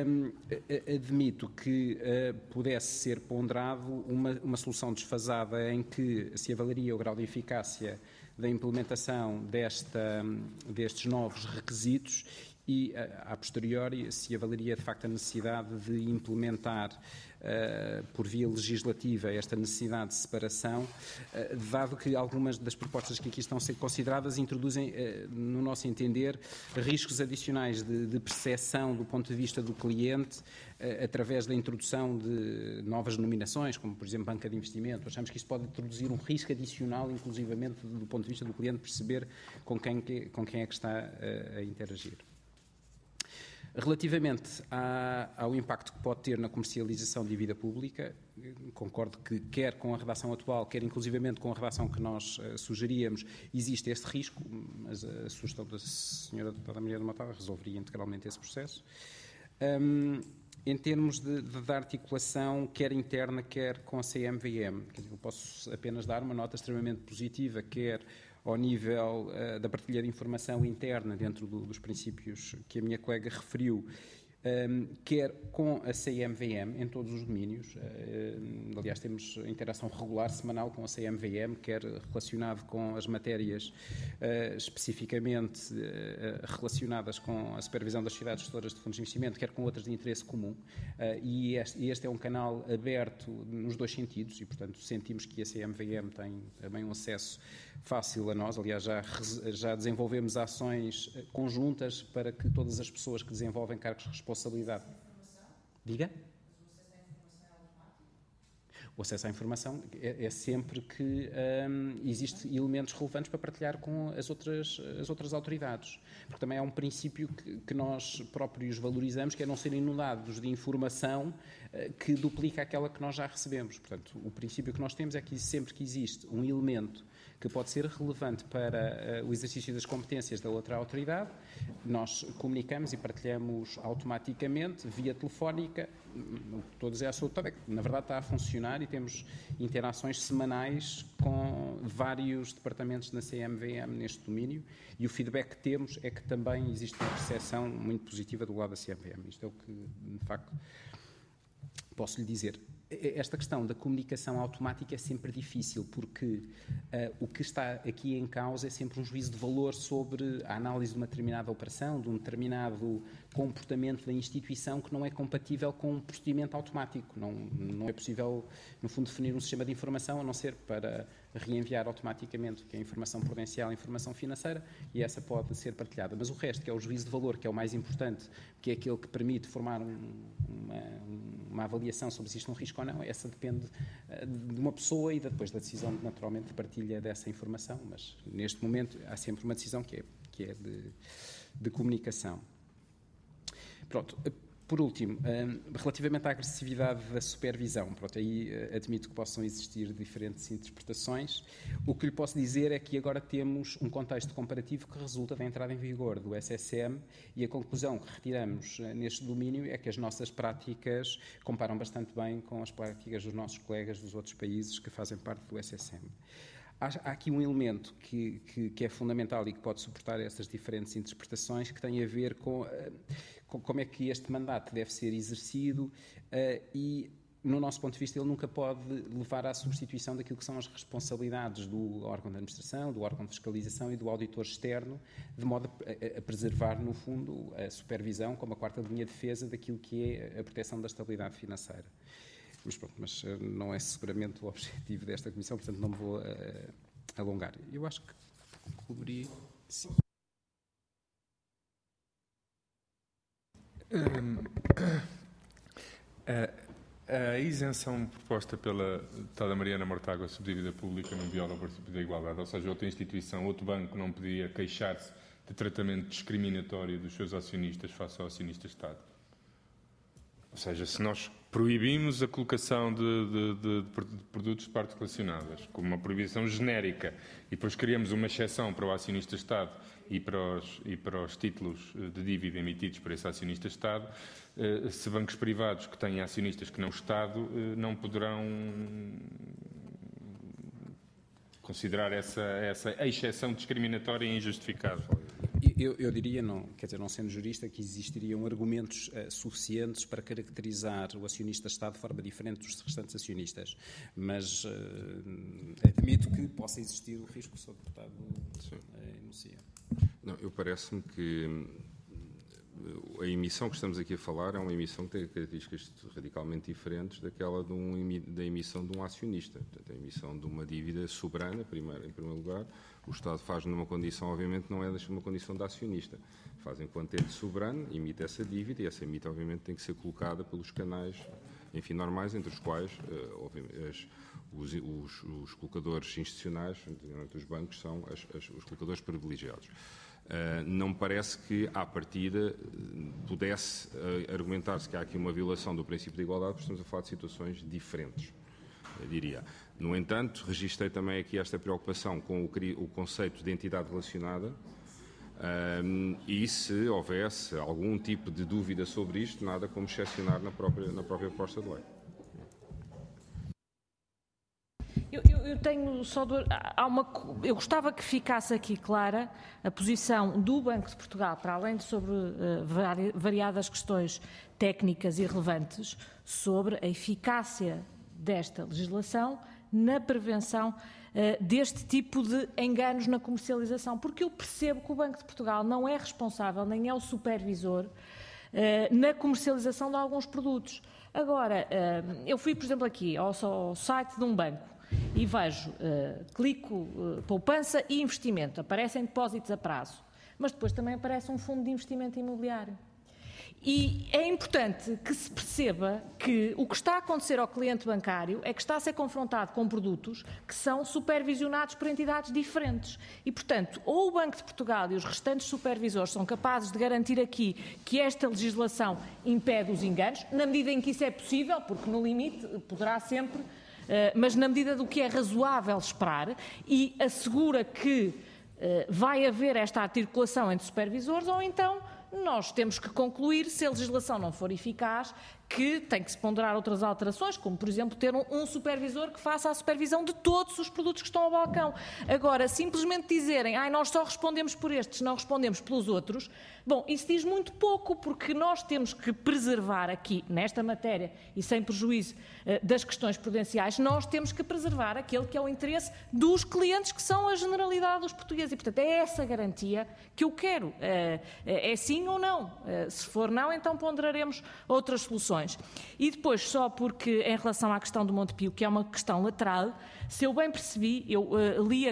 admito que pudesse ser ponderado uma solução desfasada em que se avaliaria o grau de eficácia da implementação destes novos requisitos e, a posteriori, se avaliaria de facto a necessidade de implementar por via legislativa esta necessidade de separação, dado que algumas das propostas que aqui estão a ser consideradas introduzem, no nosso entender, riscos adicionais de percepção do ponto de vista do cliente através da introdução de novas denominações, como por exemplo banca de investimento. Achamos que isso pode introduzir um risco adicional, inclusivamente do ponto de vista do cliente perceber com quem é que está a interagir. Relativamente ao impacto que pode ter na comercialização de dívida pública, concordo que quer com a redação atual, quer inclusivamente com a redação que nós sugeríamos, existe esse risco, mas a sugestão da Sra. Deputada Maria da Mota resolveria integralmente esse processo. Em termos de articulação, quer interna, quer com a CMVM, eu posso apenas dar uma nota extremamente positiva, quer ao nível da partilha de informação interna dentro dos princípios que a minha colega referiu, quer com a CMVM em todos os domínios. Aliás, temos interação regular, semanal com a CMVM, quer relacionado com as matérias especificamente relacionadas com a supervisão das sociedades gestoras de fundos de investimento, quer com outras de interesse comum. E este é um canal aberto nos dois sentidos e, portanto, sentimos que a CMVM tem também um acesso fácil a nós. Aliás, já desenvolvemos ações conjuntas para que todas as pessoas que desenvolvem cargos de responsabilidade. Diga? O acesso à informação é sempre que existem elementos relevantes para partilhar com as outras autoridades. Porque também há um princípio que nós próprios valorizamos, que é não serem inundados de informação que duplica aquela que nós já recebemos. Portanto, o princípio que nós temos é que sempre que existe um elemento que pode ser relevante para o exercício das competências da outra autoridade, nós comunicamos e partilhamos automaticamente, via telefónica. Estou a dizer à sua doutora, na verdade está a funcionar e temos interações semanais com vários departamentos da CMVM neste domínio e o feedback que temos é que também existe uma percepção muito positiva do lado da CMVM. Isto é o que, de facto, posso lhe dizer. Esta questão da comunicação automática é sempre difícil, porque o que está aqui em causa é sempre um juízo de valor sobre a análise de uma determinada operação, de um determinado comportamento da instituição que não é compatível com um procedimento automático. Não é possível, no fundo, definir um sistema de informação a não ser para reenviar automaticamente, que é a informação prudencial, a informação financeira, e essa pode ser partilhada. Mas o resto, que é o juízo de valor, que é o mais importante, que é aquele que permite formar uma avaliação sobre se existe um risco ou não, essa depende de uma pessoa e depois da decisão, naturalmente, de partilha dessa informação, mas neste momento há sempre uma decisão que é de comunicação. Pronto. Por último, relativamente à agressividade da supervisão, pronto, aí admito que possam existir diferentes interpretações. O que lhe posso dizer é que agora temos um contexto comparativo que resulta da entrada em vigor do SSM e a conclusão que retiramos neste domínio é que as nossas práticas comparam bastante bem com as práticas dos nossos colegas dos outros países que fazem parte do SSM. Há aqui um elemento que é fundamental e que pode suportar essas diferentes interpretações, que tem a ver com como é que este mandato deve ser exercido e, no nosso ponto de vista, ele nunca pode levar à substituição daquilo que são as responsabilidades do órgão de administração, do órgão de fiscalização e do auditor externo, de modo a preservar, no fundo, a supervisão como a quarta linha de defesa daquilo que é a proteção da estabilidade financeira. Mas pronto, mas não é seguramente o objetivo desta comissão, portanto não me vou alongar. Eu acho que cobri... Sim. A isenção proposta pela deputada Mariana Mortágua sobre dívida pública não viola o princípio da igualdade, ou seja, outra instituição, outro banco não podia queixar-se de tratamento discriminatório dos seus acionistas face ao acionista Estado. Ou seja, se nós proibimos a colocação de produtos de partes relacionadas, como uma proibição genérica, e depois criamos uma exceção para o acionista Estado e para os títulos de dívida emitidos por esse acionista Estado, se bancos privados que têm acionistas que não Estado não poderão considerar essa exceção discriminatória e injustificável. Eu diria, não sendo jurista, que existiriam argumentos suficientes para caracterizar o acionista Estado de forma diferente dos restantes acionistas, mas admito que possa existir o risco que o Sr. Deputado enuncia. Não, eu parece-me que a emissão que estamos aqui a falar é uma emissão que tem características radicalmente diferentes daquela da emissão de um acionista. Portanto, a emissão de uma dívida soberana, em primeiro lugar, o Estado faz numa condição, obviamente, não é uma condição de acionista. Faz enquanto ente soberano, emite essa dívida e essa emite, obviamente, tem que ser colocada pelos canais, enfim, normais, entre os quais, os colocadores institucionais, entre os bancos, são os colocadores privilegiados. Não me parece que, à partida, pudesse argumentar-se que há aqui uma violação do princípio de igualdade, porque estamos a falar de situações diferentes, eu diria. No entanto, registrei também aqui esta preocupação com o conceito de entidade relacionada, e se houvesse algum tipo de dúvida sobre isto, nada como excepcionar na própria proposta de lei. Eu tenho só eu gostava que ficasse aqui clara a posição do Banco de Portugal, para além de sobre variadas questões técnicas e relevantes, sobre a eficácia desta legislação na prevenção deste tipo de enganos na comercialização, porque eu percebo que o Banco de Portugal não é responsável, nem é o supervisor na comercialização de alguns produtos. Agora, eu fui, por exemplo, aqui ao site de um banco e vejo, clico poupança e investimento, aparecem depósitos a prazo, mas depois também aparece um fundo de investimento imobiliário. E é importante que se perceba que o que está a acontecer ao cliente bancário é que está a ser confrontado com produtos que são supervisionados por entidades diferentes. E, portanto, ou o Banco de Portugal e os restantes supervisores são capazes de garantir aqui que esta legislação impede os enganos, na medida em que isso é possível, porque no limite poderá sempre, mas na medida do que é razoável esperar, e assegura que vai haver esta articulação entre supervisores, ou então nós temos que concluir, se a legislação não for eficaz, que tem que se ponderar outras alterações, como, por exemplo, ter um supervisor que faça a supervisão de todos os produtos que estão ao balcão. Agora, simplesmente dizerem, nós só respondemos por estes, não respondemos pelos outros, bom, isso diz muito pouco, porque nós temos que preservar aqui, nesta matéria, e sem prejuízo das questões prudenciais, nós temos que preservar aquele que é o interesse dos clientes, que são a generalidade dos portugueses. E, portanto, é essa garantia que eu quero. É sim ou não? Se for não, então ponderaremos outras soluções. E depois, só porque, em relação à questão do Montepio, que é uma questão lateral, se eu bem percebi, eu li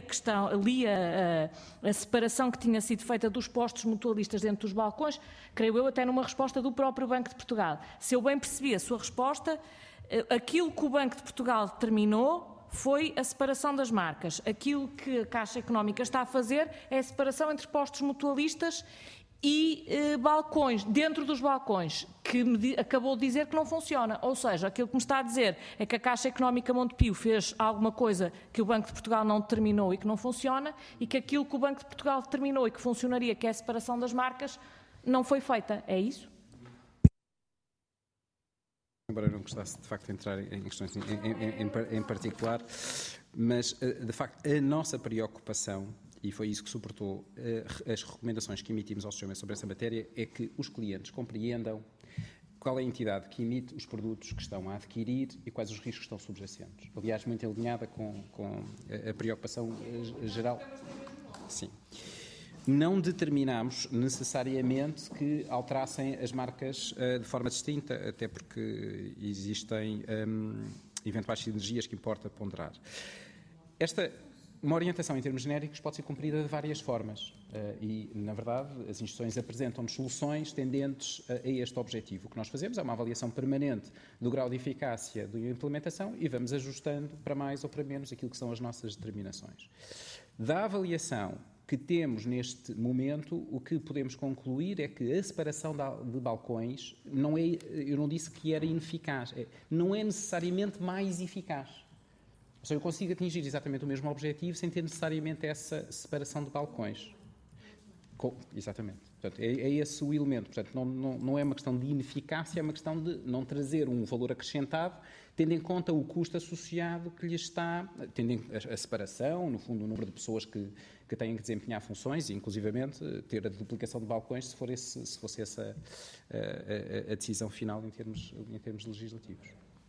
a separação que tinha sido feita dos postos mutualistas dentro dos balcões, creio eu, até numa resposta do próprio Banco de Portugal. Se eu bem percebi a sua resposta, aquilo que o Banco de Portugal determinou foi a separação das marcas. Aquilo que a Caixa Económica está a fazer é a separação entre postos mutualistas e balcões, dentro dos balcões, que acabou de dizer que não funciona. Ou seja, aquilo que me está a dizer é que a Caixa Económica Montepio fez alguma coisa que o Banco de Portugal não determinou e que não funciona, e que aquilo que o Banco de Portugal determinou e que funcionaria, que é a separação das marcas, não foi feita. É isso? Embora eu não gostasse, de facto, de entrar em questões em particular, mas, de facto, a nossa preocupação, e foi isso que suportou as recomendações que emitimos ao sistema sobre essa matéria, é que os clientes compreendam qual é a entidade que emite os produtos que estão a adquirir e quais os riscos estão subjacentes. Aliás, muito alinhada com a preocupação geral. Sim. Não determinamos necessariamente que alterassem as marcas de forma distinta, até porque existem eventuais sinergias que importa ponderar. Uma orientação em termos genéricos pode ser cumprida de várias formas e, na verdade, as instituições apresentam-nos soluções tendentes a este objetivo. O que nós fazemos é uma avaliação permanente do grau de eficácia da implementação e vamos ajustando para mais ou para menos aquilo que são as nossas determinações. Da avaliação que temos neste momento, o que podemos concluir é que a separação de balcões, eu não disse que era ineficaz, não é necessariamente mais eficaz. Ou seja, eu consigo atingir exatamente o mesmo objetivo sem ter necessariamente essa separação de balcões. Exatamente. Portanto, é esse o elemento. Portanto, não é uma questão de ineficácia, é uma questão de não trazer um valor acrescentado, tendo em conta o custo associado que lhe está, tendo a separação, no fundo, o número de pessoas que têm que desempenhar funções e, inclusivamente, ter a duplicação de balcões, se fosse essa a decisão final em termos legislativos.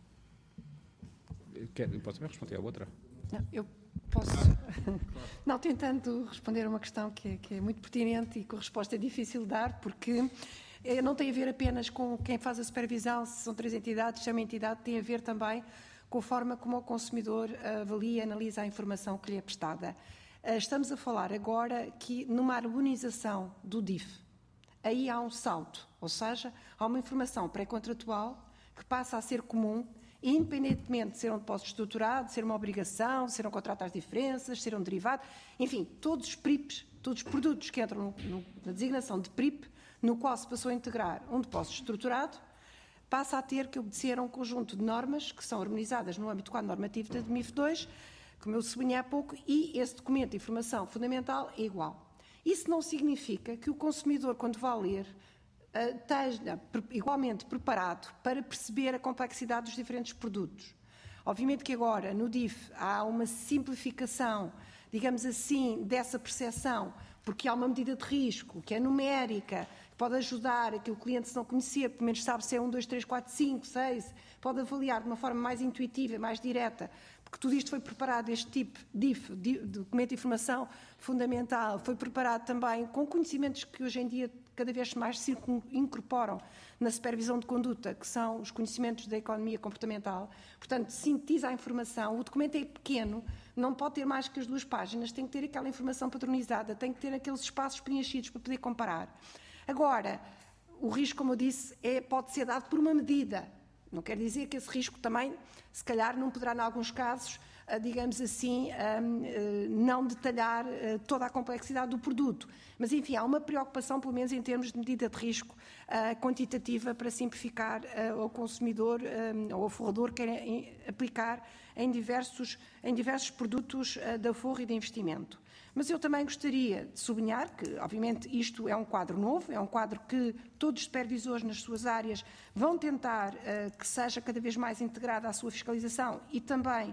Posso também responder à outra? Não, eu posso. Não, tentando responder a uma questão que é muito pertinente e com resposta é difícil de dar, porque não tem a ver apenas com quem faz a supervisão, se são 3 entidades, se é uma entidade, tem a ver também com a forma como o consumidor avalia e analisa a informação que lhe é prestada. Estamos a falar agora que numa harmonização do DIF, aí há um salto, ou seja, há uma informação pré-contratual que passa a ser comum, independentemente de ser um depósito estruturado, de ser uma obrigação, de ser um contrato às diferenças, de ser um derivado, enfim, todos os PRIPs, todos os produtos que entram na designação de PRIP, no qual se passou a integrar um depósito estruturado, passa a ter que obedecer a um conjunto de normas que são harmonizadas no âmbito do quadro normativo da MIF 2, como eu sublinhei há pouco, e esse documento de informação fundamental é igual. Isso não significa que o consumidor, quando vá ler, esteja igualmente preparado para perceber a complexidade dos diferentes produtos. Obviamente que agora, no DIF, há uma simplificação, digamos assim, dessa percepção, porque há uma medida de risco, que é numérica, que pode ajudar a que o cliente, se não conhecer, pelo menos sabe se é 1, 2, 3, 4, 5, 6, pode avaliar de uma forma mais intuitiva, mais direta, porque tudo isto foi preparado, este tipo de documento de informação fundamental, foi preparado também com conhecimentos que hoje em dia cada vez mais se incorporam na supervisão de conduta, que são os conhecimentos da economia comportamental. Portanto, sintetiza a informação, o documento é pequeno, não pode ter mais que as 2 páginas, tem que ter aquela informação padronizada, tem que ter aqueles espaços preenchidos para poder comparar. Agora, o risco, como eu disse, pode ser dado por uma medida. Não quer dizer que esse risco também, se calhar, não poderá, em alguns casos, digamos assim, não detalhar toda a complexidade do produto. Mas, enfim, há uma preocupação, pelo menos em termos de medida de risco quantitativa, para simplificar ao consumidor ou ao forrador que quer aplicar em diversos produtos de aforro e de investimento. Mas eu também gostaria de sublinhar que, obviamente, isto é um quadro novo, é um quadro que todos os supervisores nas suas áreas vão tentar que seja cada vez mais integrado à sua fiscalização e também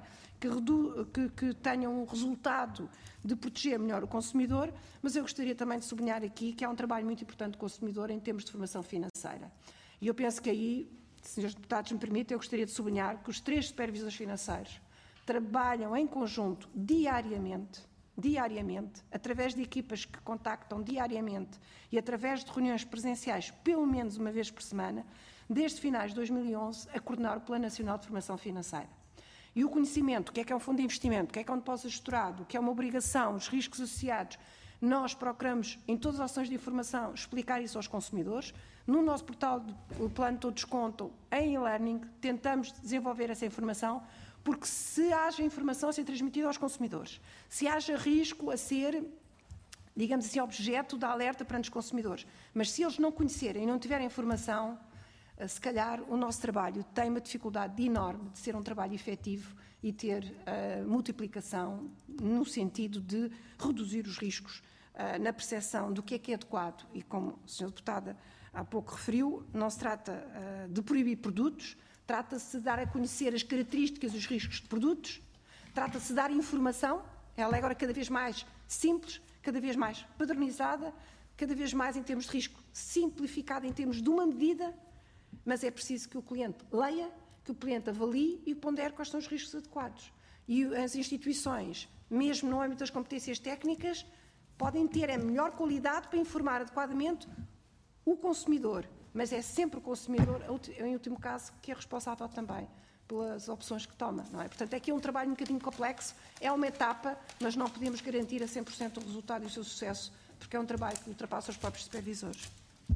que tenham um resultado de proteger melhor o consumidor, mas eu gostaria também de sublinhar aqui que há um trabalho muito importante do consumidor em termos de formação financeira. E eu penso que aí, senhores deputados me permitem, eu gostaria de sublinhar que os 3 supervisores financeiros trabalham em conjunto diariamente, através de equipas que contactam diariamente e através de reuniões presenciais, pelo menos uma vez por semana, desde finais de 2011, a coordenar o Plano Nacional de Formação Financeira. E o conhecimento, o que é um fundo de investimento, o que é um depósito estruturado, o que é uma obrigação, os riscos associados, nós procuramos, em todas as ações de informação, explicar isso aos consumidores. No nosso portal, o Plano Todos Contam, em e-learning, tentamos desenvolver essa informação, porque se haja informação a ser transmitida aos consumidores, se haja risco a ser, digamos assim, objeto da alerta perante os consumidores, mas se eles não conhecerem e não tiverem informação, se calhar o nosso trabalho tem uma dificuldade enorme de ser um trabalho efetivo e ter multiplicação no sentido de reduzir os riscos na percepção do que é adequado. E como a senhora deputada há pouco referiu, não se trata de proibir produtos, trata-se de dar a conhecer as características e os riscos de produtos, trata-se de dar informação, ela é agora cada vez mais simples, cada vez mais padronizada, cada vez mais em termos de risco simplificada em termos de uma medida, mas é preciso que o cliente leia, que o cliente avalie e pondere quais são os riscos adequados. E as instituições, mesmo no âmbito das competências técnicas, podem ter a melhor qualidade para informar adequadamente o consumidor, mas é sempre o consumidor, em último caso, que é responsável também pelas opções que toma, não é? Portanto, aqui é um trabalho um bocadinho complexo, é uma etapa, mas não podemos garantir a 100% o resultado e o seu sucesso, porque é um trabalho que ultrapassa os próprios supervisores.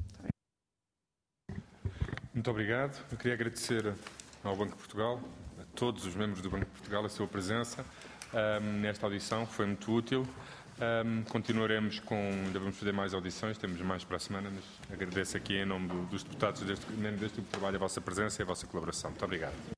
Muito obrigado. Eu queria agradecer ao Banco de Portugal, a todos os membros do Banco de Portugal, a sua presença nesta audição, que foi muito útil. Continuaremos ainda vamos fazer mais audições, temos mais para a semana, mas agradeço aqui em nome dos deputados deste grupo de trabalho a vossa presença e a vossa colaboração. Muito obrigado.